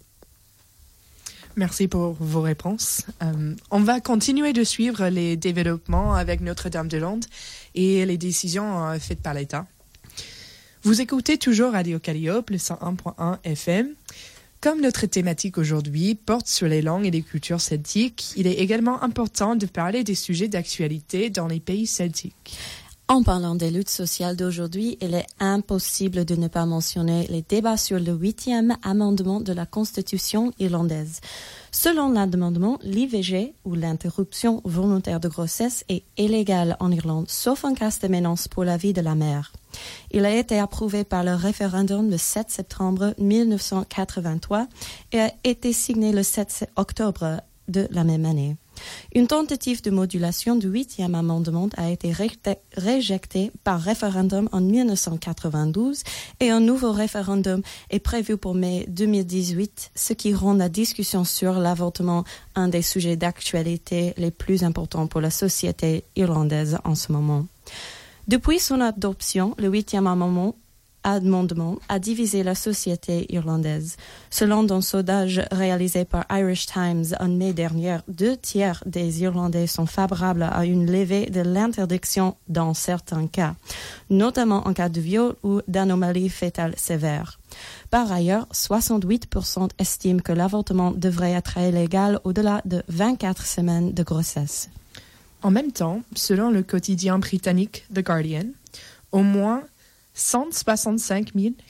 Speaker 5: Merci pour vos réponses. On va continuer de suivre les développements avec Notre-Dame-des-Landes et les décisions faites par l'État. Vous écoutez toujours Radio Calliope, le 101.1 FM. Comme notre thématique aujourd'hui porte sur les langues et les cultures celtiques, il est également important de parler des sujets d'actualité dans les pays celtiques.
Speaker 6: En parlant des luttes sociales d'aujourd'hui, il est impossible de ne pas mentionner les débats sur le 8e amendement de la Constitution irlandaise. Selon l'amendement, l'IVG, ou l'interruption volontaire de grossesse, est illégale en Irlande, sauf en cas de menace pour la vie de la mère. Il a été approuvé par le référendum le 7 septembre 1983 et a été signé le 7 octobre de la même année. Une tentative de modulation du 8e amendement a été rejetée par référendum en 1992 et un nouveau référendum est prévu pour mai 2018, ce qui rend la discussion sur l'avortement un des sujets d'actualité les plus importants pour la société irlandaise en ce moment. Depuis son adoption, le 8e amendement a divisé la société irlandaise. Selon un sondage réalisé par Irish Times en mai dernier, 2/3 des Irlandais sont favorables à une levée de l'interdiction dans certains cas, notamment en cas de viol ou d'anomalie fétale sévère. Par ailleurs, 68% estiment que l'avortement devrait être illégal au-delà de 24 semaines de grossesse.
Speaker 5: En même temps, selon le quotidien britannique The Guardian, au moins 165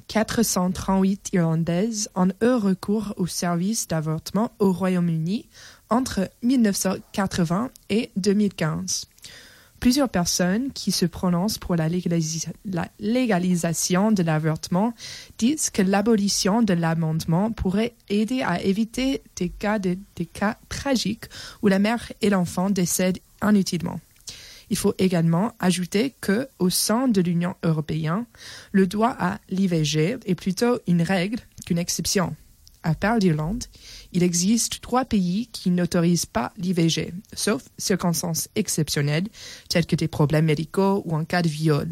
Speaker 5: 438 Irlandaises ont eu recours au service d'avortement au Royaume-Uni entre 1980 et 2015. Plusieurs personnes qui se prononcent pour la légalisation de l'avortement disent que l'abolition de l'amendement pourrait aider à éviter des cas tragiques où la mère et l'enfant décèdent inutilement. Il faut également ajouter que, au sein de l'Union européenne, le droit à l'IVG est plutôt une règle qu'une exception. À part l'Irlande, il existe 3 pays qui n'autorisent pas l'IVG, sauf circonstances exceptionnelles, telles que des problèmes médicaux ou en cas de viol.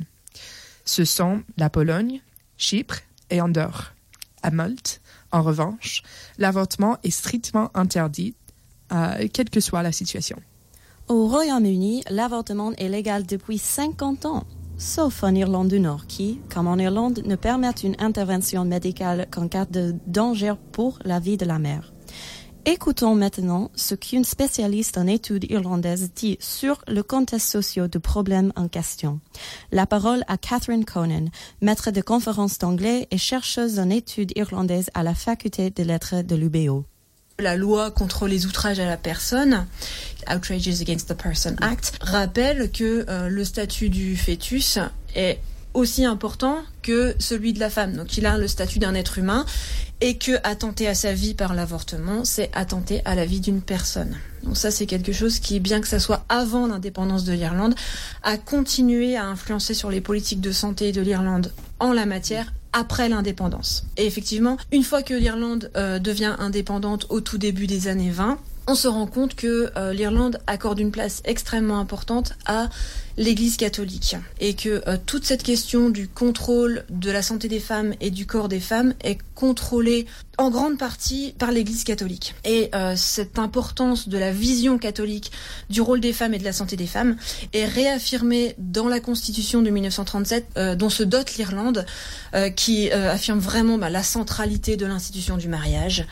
Speaker 5: Ce sont la Pologne, Chypre et Andorre. À Malte, en revanche, l'avortement est strictement interdit, quelle que soit la situation.
Speaker 6: Au Royaume-Uni, l'avortement est légal depuis 50 ans, sauf en Irlande du Nord qui, comme en Irlande, ne permet une intervention médicale qu'en cas de danger pour la vie de la mère. Écoutons maintenant ce qu'une spécialiste en études irlandaises dit sur le contexte social du problème en question. La parole à Catherine Conan, maître de conférences d'anglais et chercheuse en études irlandaises à la faculté de lettres de l'UBO.
Speaker 19: La loi contre les outrages à la personne, Outrages Against the Person Act, rappelle que le statut du fœtus est aussi important que celui de la femme. Donc il a le statut d'un être humain et que attenter à sa vie par l'avortement, c'est attenter à la vie d'une personne. Donc ça, c'est quelque chose qui, bien que ça soit avant l'indépendance de l'Irlande, a continué à influencer sur les politiques de santé de l'Irlande en la matière après l'indépendance. Et effectivement, une fois que l'Irlande devient indépendante au tout début des années 20, on se rend compte que l'Irlande accorde une place extrêmement importante à l'Église catholique et que toute cette question du contrôle de la santé des femmes et du corps des femmes est contrôlée en grande partie par l'Église catholique. Et cette importance de la vision catholique du rôle des femmes et de la santé des femmes est réaffirmée dans la Constitution de 1937 dont se dote l'Irlande qui affirme vraiment la centralité de l'institution du mariage,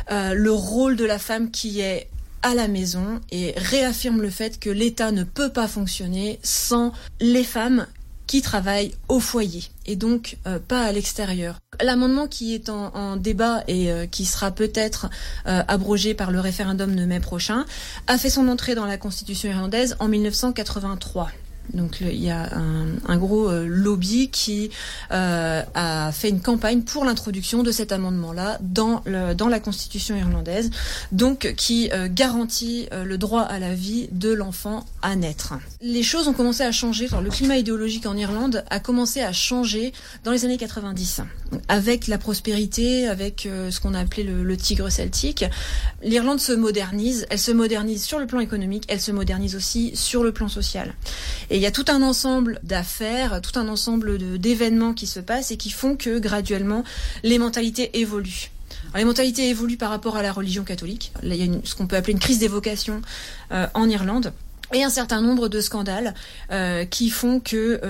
Speaker 19: le rôle de la femme qui est à la maison et réaffirme le fait que l'État ne peut pas fonctionner sans les femmes qui travaillent au foyer et donc pas à l'extérieur. L'amendement qui est en débat et qui sera peut-être abrogé par le référendum de mai prochain a fait son entrée dans la Constitution irlandaise en 1983. Donc il y a un gros lobby qui a fait une campagne pour l'introduction de cet amendement-là dans la Constitution irlandaise, donc qui garantit le droit à la vie de l'enfant à naître. Les choses ont commencé à changer, le climat idéologique en Irlande a commencé à changer dans les années 90. Avec la prospérité, avec ce qu'on a appelé le tigre celtique, l'Irlande se modernise, elle se modernise sur le plan économique, elle se modernise aussi sur le plan social. Et il y a tout un ensemble d'affaires, tout un ensemble d'événements qui se passent et qui font que graduellement les mentalités évoluent. Alors, les mentalités évoluent par rapport à la religion catholique. Là, il y a ce qu'on peut appeler une crise des vocations en Irlande. Et un certain nombre de scandales qui font que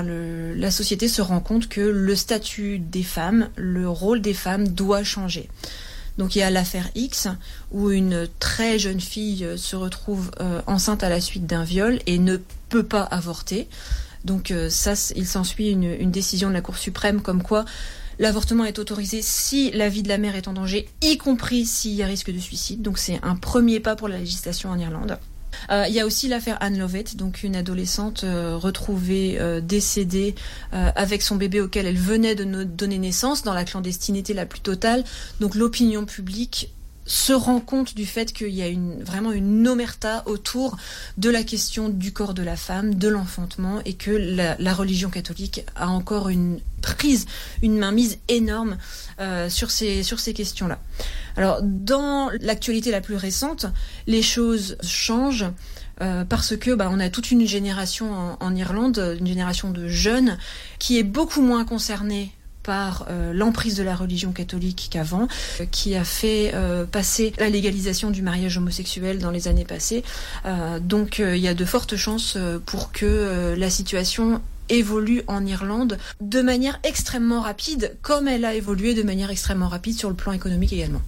Speaker 19: la société se rend compte que le statut des femmes, le rôle des femmes doit changer. Donc il y a l'affaire X, où une très jeune fille se retrouve enceinte à la suite d'un viol et ne peut pas avorter. Donc il s'ensuit une décision de la Cour suprême comme quoi l'avortement est autorisé si la vie de la mère est en danger, y compris s'il y a risque de suicide. Donc c'est un premier pas pour la législation en Irlande. Il y a aussi l'affaire Anne Lovett, donc une adolescente retrouvée décédée avec son bébé auquel elle venait de donner naissance dans la clandestinité la plus totale. Donc l'opinion publique se rend compte du fait qu'il y a vraiment une omerta autour de la question du corps de la femme, de l'enfantement, et que la religion catholique a encore une mainmise énorme sur ces questions-là. Alors, dans l'actualité la plus récente, les choses changent parce que on a toute une génération en Irlande, une génération de jeunes qui est beaucoup moins concernée par l'emprise de la religion catholique qu'avant, qui a fait passer la légalisation du mariage homosexuel dans les années passées. Donc il y a de fortes chances pour que la situation évolue en Irlande de manière extrêmement rapide, comme elle a évolué de manière extrêmement rapide sur le plan économique également.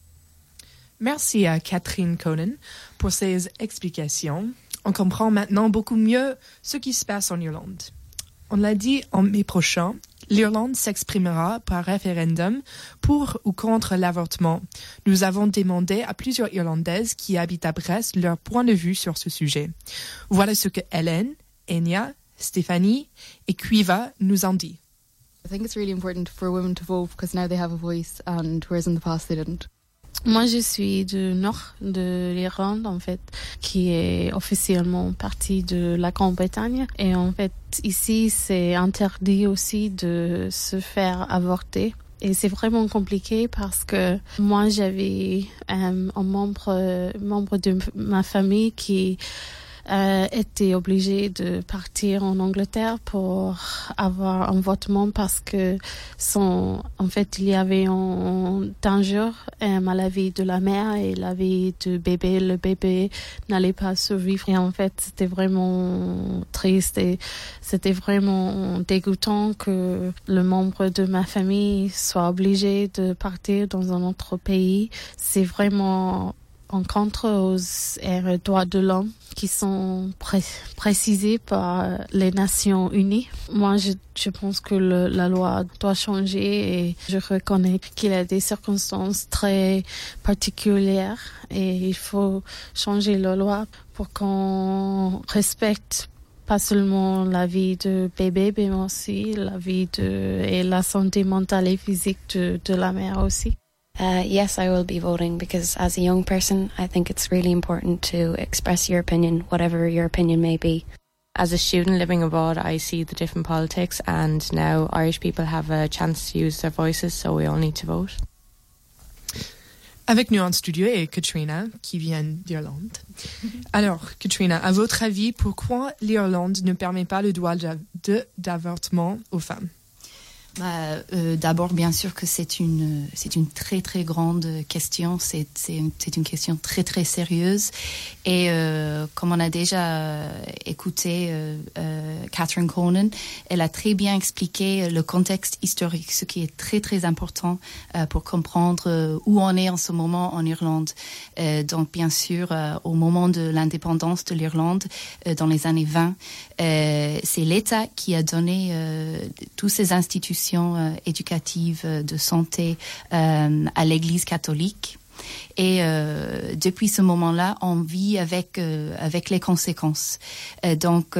Speaker 5: Merci à Catherine Conan pour ces explications. On comprend maintenant beaucoup mieux ce qui se passe en Irlande. On l'a dit en mai prochain, l'Irlande s'exprimera par référendum pour ou contre l'avortement. Nous avons demandé à plusieurs Irlandaises qui habitent à Brest leur point de vue sur ce sujet. Voilà ce que Hélène, Enya, Stéphanie et Cuiva nous ont dit.
Speaker 20: I think it's really important for women to vote because now they have a voice and whereas in the past they didn't.
Speaker 12: Moi, je suis du nord de l'Irlande, en fait, qui est officiellement partie de la Grande-Bretagne. Et en fait, ici, c'est interdit aussi de se faire avorter. Et c'est vraiment compliqué parce que moi, j'avais un membre de ma famille qui était obligé de partir en Angleterre pour avoir un avortement parce que en fait, il y avait en danger à la vie de la mère et la vie du bébé. Le bébé n'allait pas survivre. Et en fait, c'était vraiment triste et c'était vraiment dégoûtant que le membre de ma famille soit obligé de partir dans un autre pays. C'est vraiment en contre aux droits de l'homme qui sont précisés par les Nations Unies. Moi, je pense que la loi doit changer et je reconnais qu'il y a des circonstances très particulières et il faut changer la loi pour qu'on respecte pas seulement la vie de bébé, mais aussi la vie et la santé mentale et physique de la mère aussi.
Speaker 20: Yes, I will be voting because as a young person, I think it's really important to express your opinion, whatever your opinion may be.
Speaker 21: As a student living abroad, I see the different politics, and now Irish people have a chance to use their voices, so we all need to vote.
Speaker 5: Avec nous en studio est Katrina, qui vient d'Irlande. Alors, Katrina, à votre avis, pourquoi l'Irlande ne permet pas le droit d'avortement aux femmes?
Speaker 10: D'abord, bien sûr que c'est une très très grande question. C'est une question très très sérieuse. Et comme on a déjà écouté Catherine Conan, elle a très bien expliqué le contexte historique, ce qui est très très important pour comprendre où on est en ce moment en Irlande. Donc bien sûr, au moment de l'indépendance de l'Irlande, dans les années 20, c'est l'État qui a donné toutes ces institutions éducatives de santé à l'Église catholique. Et depuis ce moment-là, on vit avec les conséquences. Donc,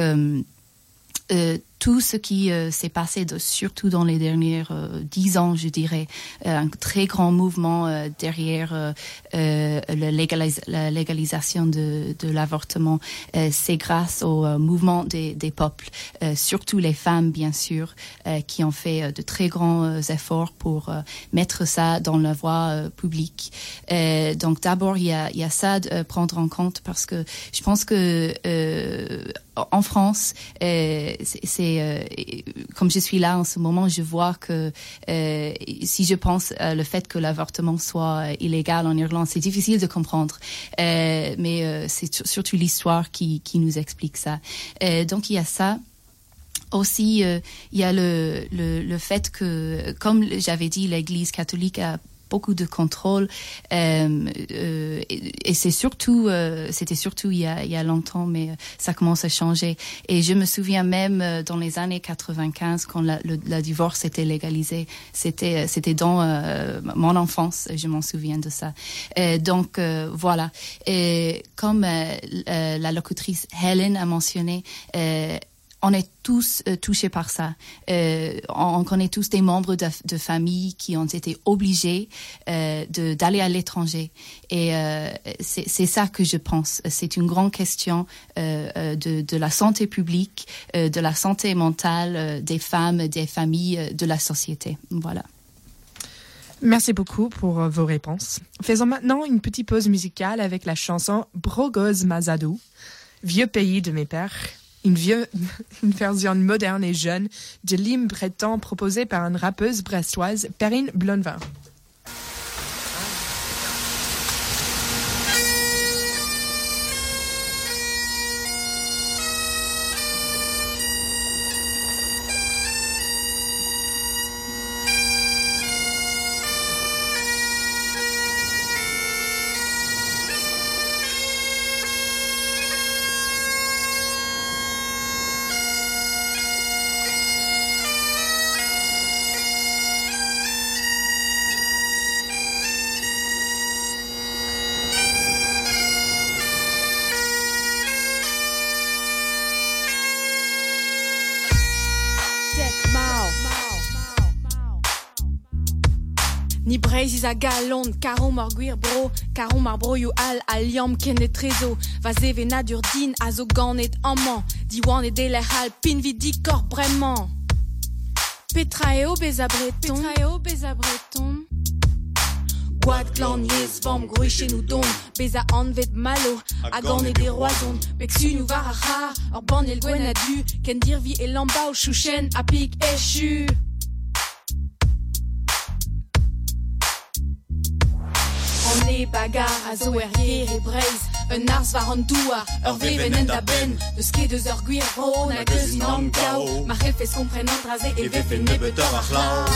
Speaker 10: tout ce qui s'est passé, surtout dans les dernières 10 ans, je dirais, un très grand mouvement derrière la légalisation de l'avortement, c'est grâce au mouvement des peuples, surtout les femmes, bien sûr, qui ont fait de très grands efforts pour mettre ça dans la voie publique. Donc d'abord, il y a ça à prendre en compte parce que je pense que en France, c'est comme je suis là en ce moment, je vois que si je pense le fait que l'avortement soit illégal en Irlande, c'est difficile de comprendre. Mais c'est surtout l'histoire qui nous explique ça. Donc il y a ça. Aussi, il y a le fait que, comme j'avais dit, l'Église catholique a beaucoup de contrôle et c'était surtout il y a longtemps, mais ça commence à changer. Et je me souviens même dans les années 95 quand le divorce était légalisé, c'était dans mon enfance, je m'en souviens de ça. Donc voilà. Et comme la locutrice Helen a mentionné, on est tous touchés par ça. On connaît tous des membres de famille qui ont été obligés d'aller à l'étranger. Et c'est ça que je pense. C'est une grande question de la santé publique, de la santé mentale des femmes, des familles, de la société. Voilà.
Speaker 5: Merci beaucoup pour vos réponses. Faisons maintenant une petite pause musicale avec la chanson Brogoz Mazadou, Vieux pays de mes pères. Une version moderne et jeune de l'hymne breton proposé par une rappeuse brestoise, Perrine Blonvin.
Speaker 1: Braces a galon, caron morguir bro, caron marbro you al yom kenne trezo, vaze vena durdin, azo ganet amant, diwan et dele hal, pin vidi corps vraiment. Petraeo beza breton. Guad glan yes vom grui chez nous don, beza anvet malo, a gane des roisons, bexu nous varaha, orban el gwen a du, ken dirvi et lamba ou chouchen, a pic échu. On est bagarre à zoerier et braise, un ars var en doua, urve venen da ben, de ske de zerguir ro, na geus in am gao, ma chef es comprenne antraze et ve fene betor achlau.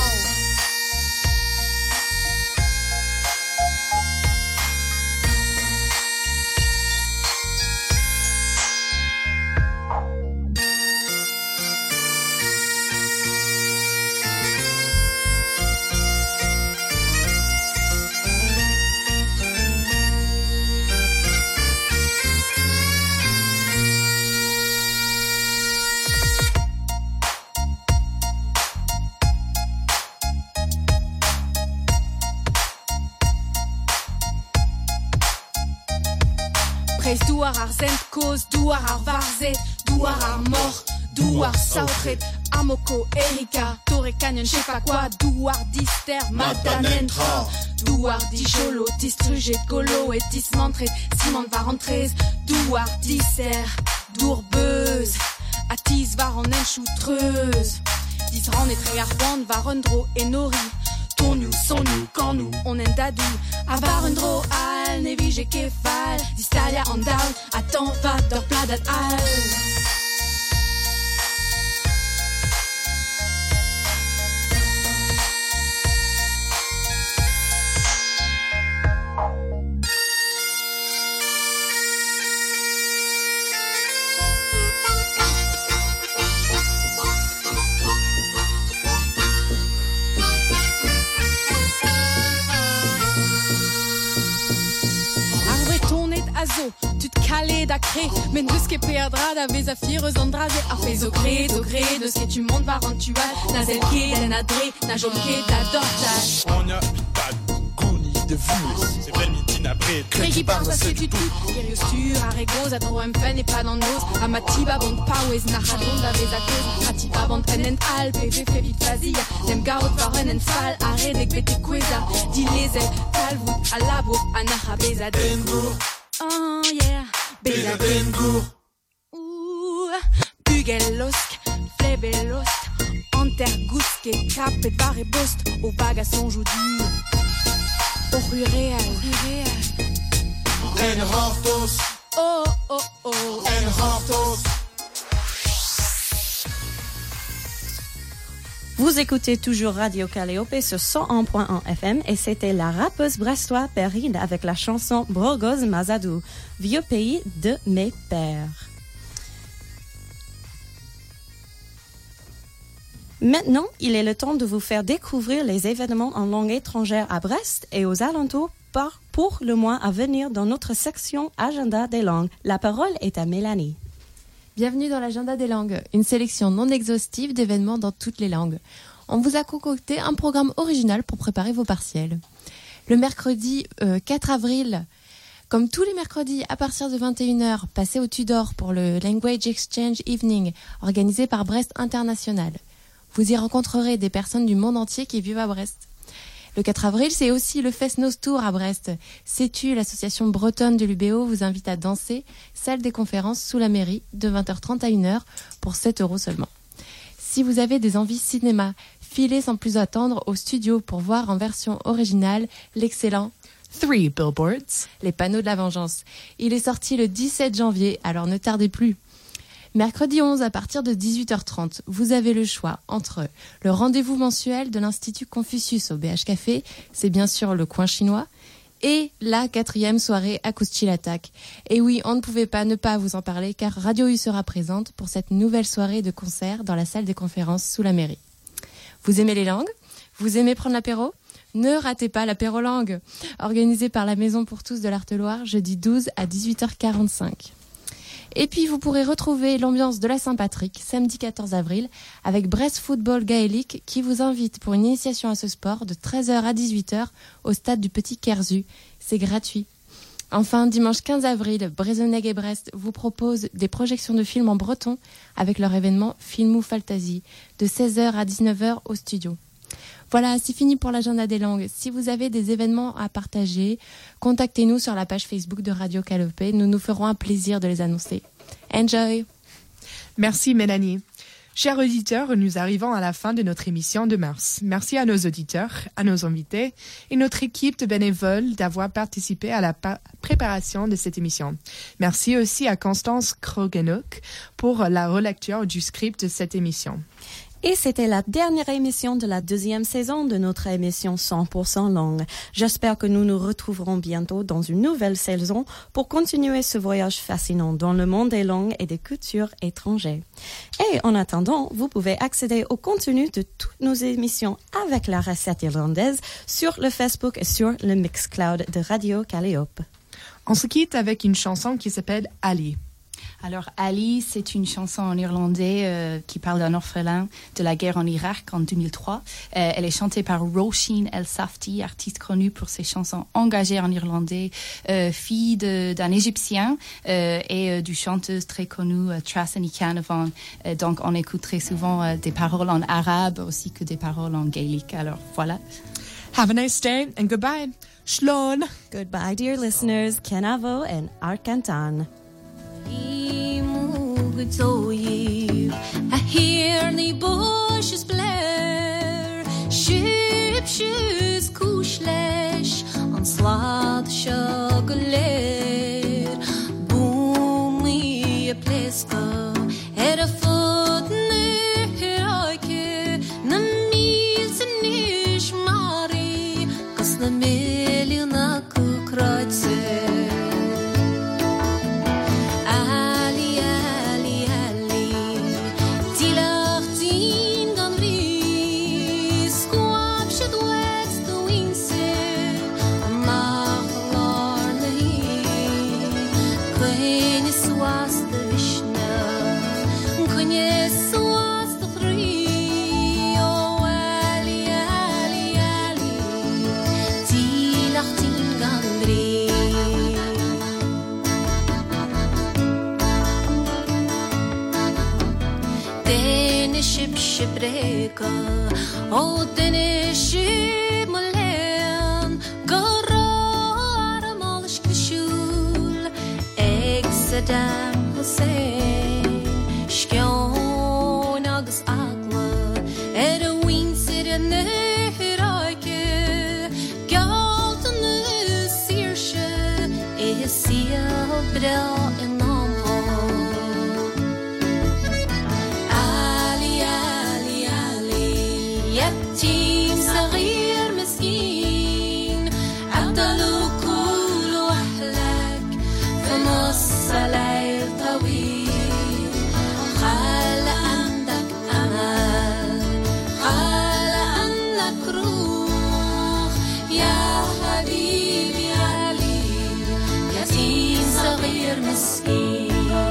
Speaker 1: Douar ar zent koz, douar ar varzet, douar ar mort, douar sautret, amoko erika, tore canyon je sais pas quoi, douar dister, madanentra, douar dijolo, distruget golo et dismantret, simon var entrez, douar disser, dourbeuse, atis var en enchoutreuse, disran et trearwan var endro et nori, ton nous, son nous, quand nous, on est dadou, avar endro al, nevige kefal, distalia en down, attends, va dor pladat al. Tu te calais d'acré, mais de ce qui perdra d'avez affireux andraze, a fait au gré de ce que tu montes varentual, na zelke, na nadré, na jolke, na dortage.
Speaker 22: On a pas de vue, c'est belle mitine après.
Speaker 1: Cré qui parle, ça c'est du tout. Guériostur, arégos, à trop et pas dans nos. Amatiba, bond pauez, narradon, d'avez à cause. Atiba, bond en al, bébé, fait vite vazia. Nem gaut, varen en fal, arrêt, dek bete queza. Dilezel, talvout, à labo, à nahabeza, dengour. Oh yeah, beza dengour. Ouh, bugelosk, flebelost. Anterguske, capet, barre, bost. Au bagasson, joue dur. Au rue réel.
Speaker 22: En hartos.
Speaker 1: Oh oh oh.
Speaker 22: En hartos.
Speaker 6: Vous écoutez toujours Radio Calliope sur 101.1 FM et c'était la rappeuse brestoise Perrine avec la chanson Brogoz Mazadou, vieux pays de mes pères. Maintenant, il est le temps de vous faire découvrir les événements en langue étrangère à Brest et aux alentours pour le mois à venir dans notre section Agenda des langues. La parole est à Mélanie.
Speaker 17: Bienvenue dans l'Agenda des langues, une sélection non exhaustive d'événements dans toutes les langues. On vous a concocté un programme original pour préparer vos partiels. Le mercredi 4 avril, comme tous les mercredis à partir de 21h, passez au Tudor pour le Language Exchange Evening organisé par Brest International. Vous y rencontrerez des personnes du monde entier qui vivent à Brest. Le 4 avril, c'est aussi le Fest Nose Tour à Brest. Sais-tu, l'association bretonne de l'UBO vous invite à danser, salle des conférences sous la mairie, de 20h30 à 1h, pour 7 € seulement. Si vous avez des envies cinéma, filez sans plus attendre au studio pour voir en version originale l'excellent
Speaker 5: 3 Billboards,
Speaker 17: Les panneaux de la vengeance. Il est sorti le 17 janvier, alors ne tardez plus. Mercredi 11, à partir de 18h30, vous avez le choix entre le rendez-vous mensuel de l'Institut Confucius au BH Café, c'est bien sûr le coin chinois, et la 4e soirée Acoustic Attack. Et oui, on ne pouvait pas ne pas vous en parler car Radio U sera présente pour cette nouvelle soirée de concert dans la salle des conférences sous la mairie. Vous aimez les langues ? Vous aimez prendre l'apéro ? Ne ratez pas l'apéro langue, organisé par la Maison pour tous de l'Arte-Loire, jeudi 12 à 18h45. Et puis vous pourrez retrouver l'ambiance de la Saint-Patrick samedi 14 avril avec Brest Football Gaélique qui vous invite pour une initiation à ce sport de 13h à 18h au stade du Petit Kerzu. C'est gratuit. Enfin, dimanche 15 avril, Brezoneg et Brest vous proposent des projections de films en breton avec leur événement Filmou Fantasy de 16h à 19h au studio. Voilà, c'est fini pour l'agenda des langues. Si vous avez des événements à partager, contactez-nous sur la page Facebook de Radio Calopé. Nous nous ferons un plaisir de les annoncer. Enjoy!
Speaker 5: Merci Mélanie. Chers auditeurs, nous arrivons à la fin de notre émission de mars. Merci à nos auditeurs, à nos invités et notre équipe de bénévoles d'avoir participé à la préparation de cette émission. Merci aussi à Constance Krogenuk pour la relecture du script de cette émission.
Speaker 6: Et c'était la dernière émission de la 2e saison de notre émission 100% langue. J'espère que nous nous retrouverons bientôt dans une nouvelle saison pour continuer ce voyage fascinant dans le monde des langues et des cultures étrangères. Et en attendant, vous pouvez accéder au contenu de toutes nos émissions avec la recette irlandaise sur le Facebook et sur le Mixcloud de Radio Calliope.
Speaker 5: On se quitte avec une chanson qui s'appelle Ali.
Speaker 10: Alors, Ali, c'est une chanson en irlandais qui parle d'un orphelin de la guerre en Irak en 2003. Elle est chantée par Roisin El Safty, artiste connu pour ses chansons engagées en irlandais, fille d'un Égyptien et du chanteuse très connue Trasany Canavan. Donc, on écoute très souvent des paroles en arabe aussi que des paroles en gaélique. Alors, voilà.
Speaker 5: Have a nice day and goodbye. Shlón.
Speaker 6: Goodbye, dear listeners. Kenavo and Arkantan.
Speaker 1: I hear the bushes blare, shipshes kushlesh on slad shagaler, boomy a pleska, at a foot nehrake, namils and nish mari, cause the million a kukratse. Shibreka, oh, denishib mulen, garar malish kishul, Saddam Hussein, shkion agus akla, win sirin nehraike, galten sirshe, sia bra en يتيم صغير مسكين عبدالو كول وحلك في نص ليل طويل خال عندك أمل خال عندك روح يا حبيبي علي يتيم صغير مسكين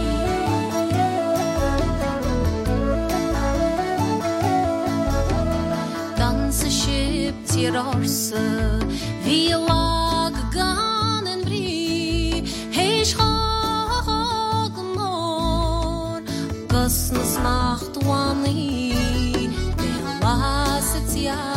Speaker 1: Tirarse vi lag ganen bri heish khagmor qasnas macht wani de laset ya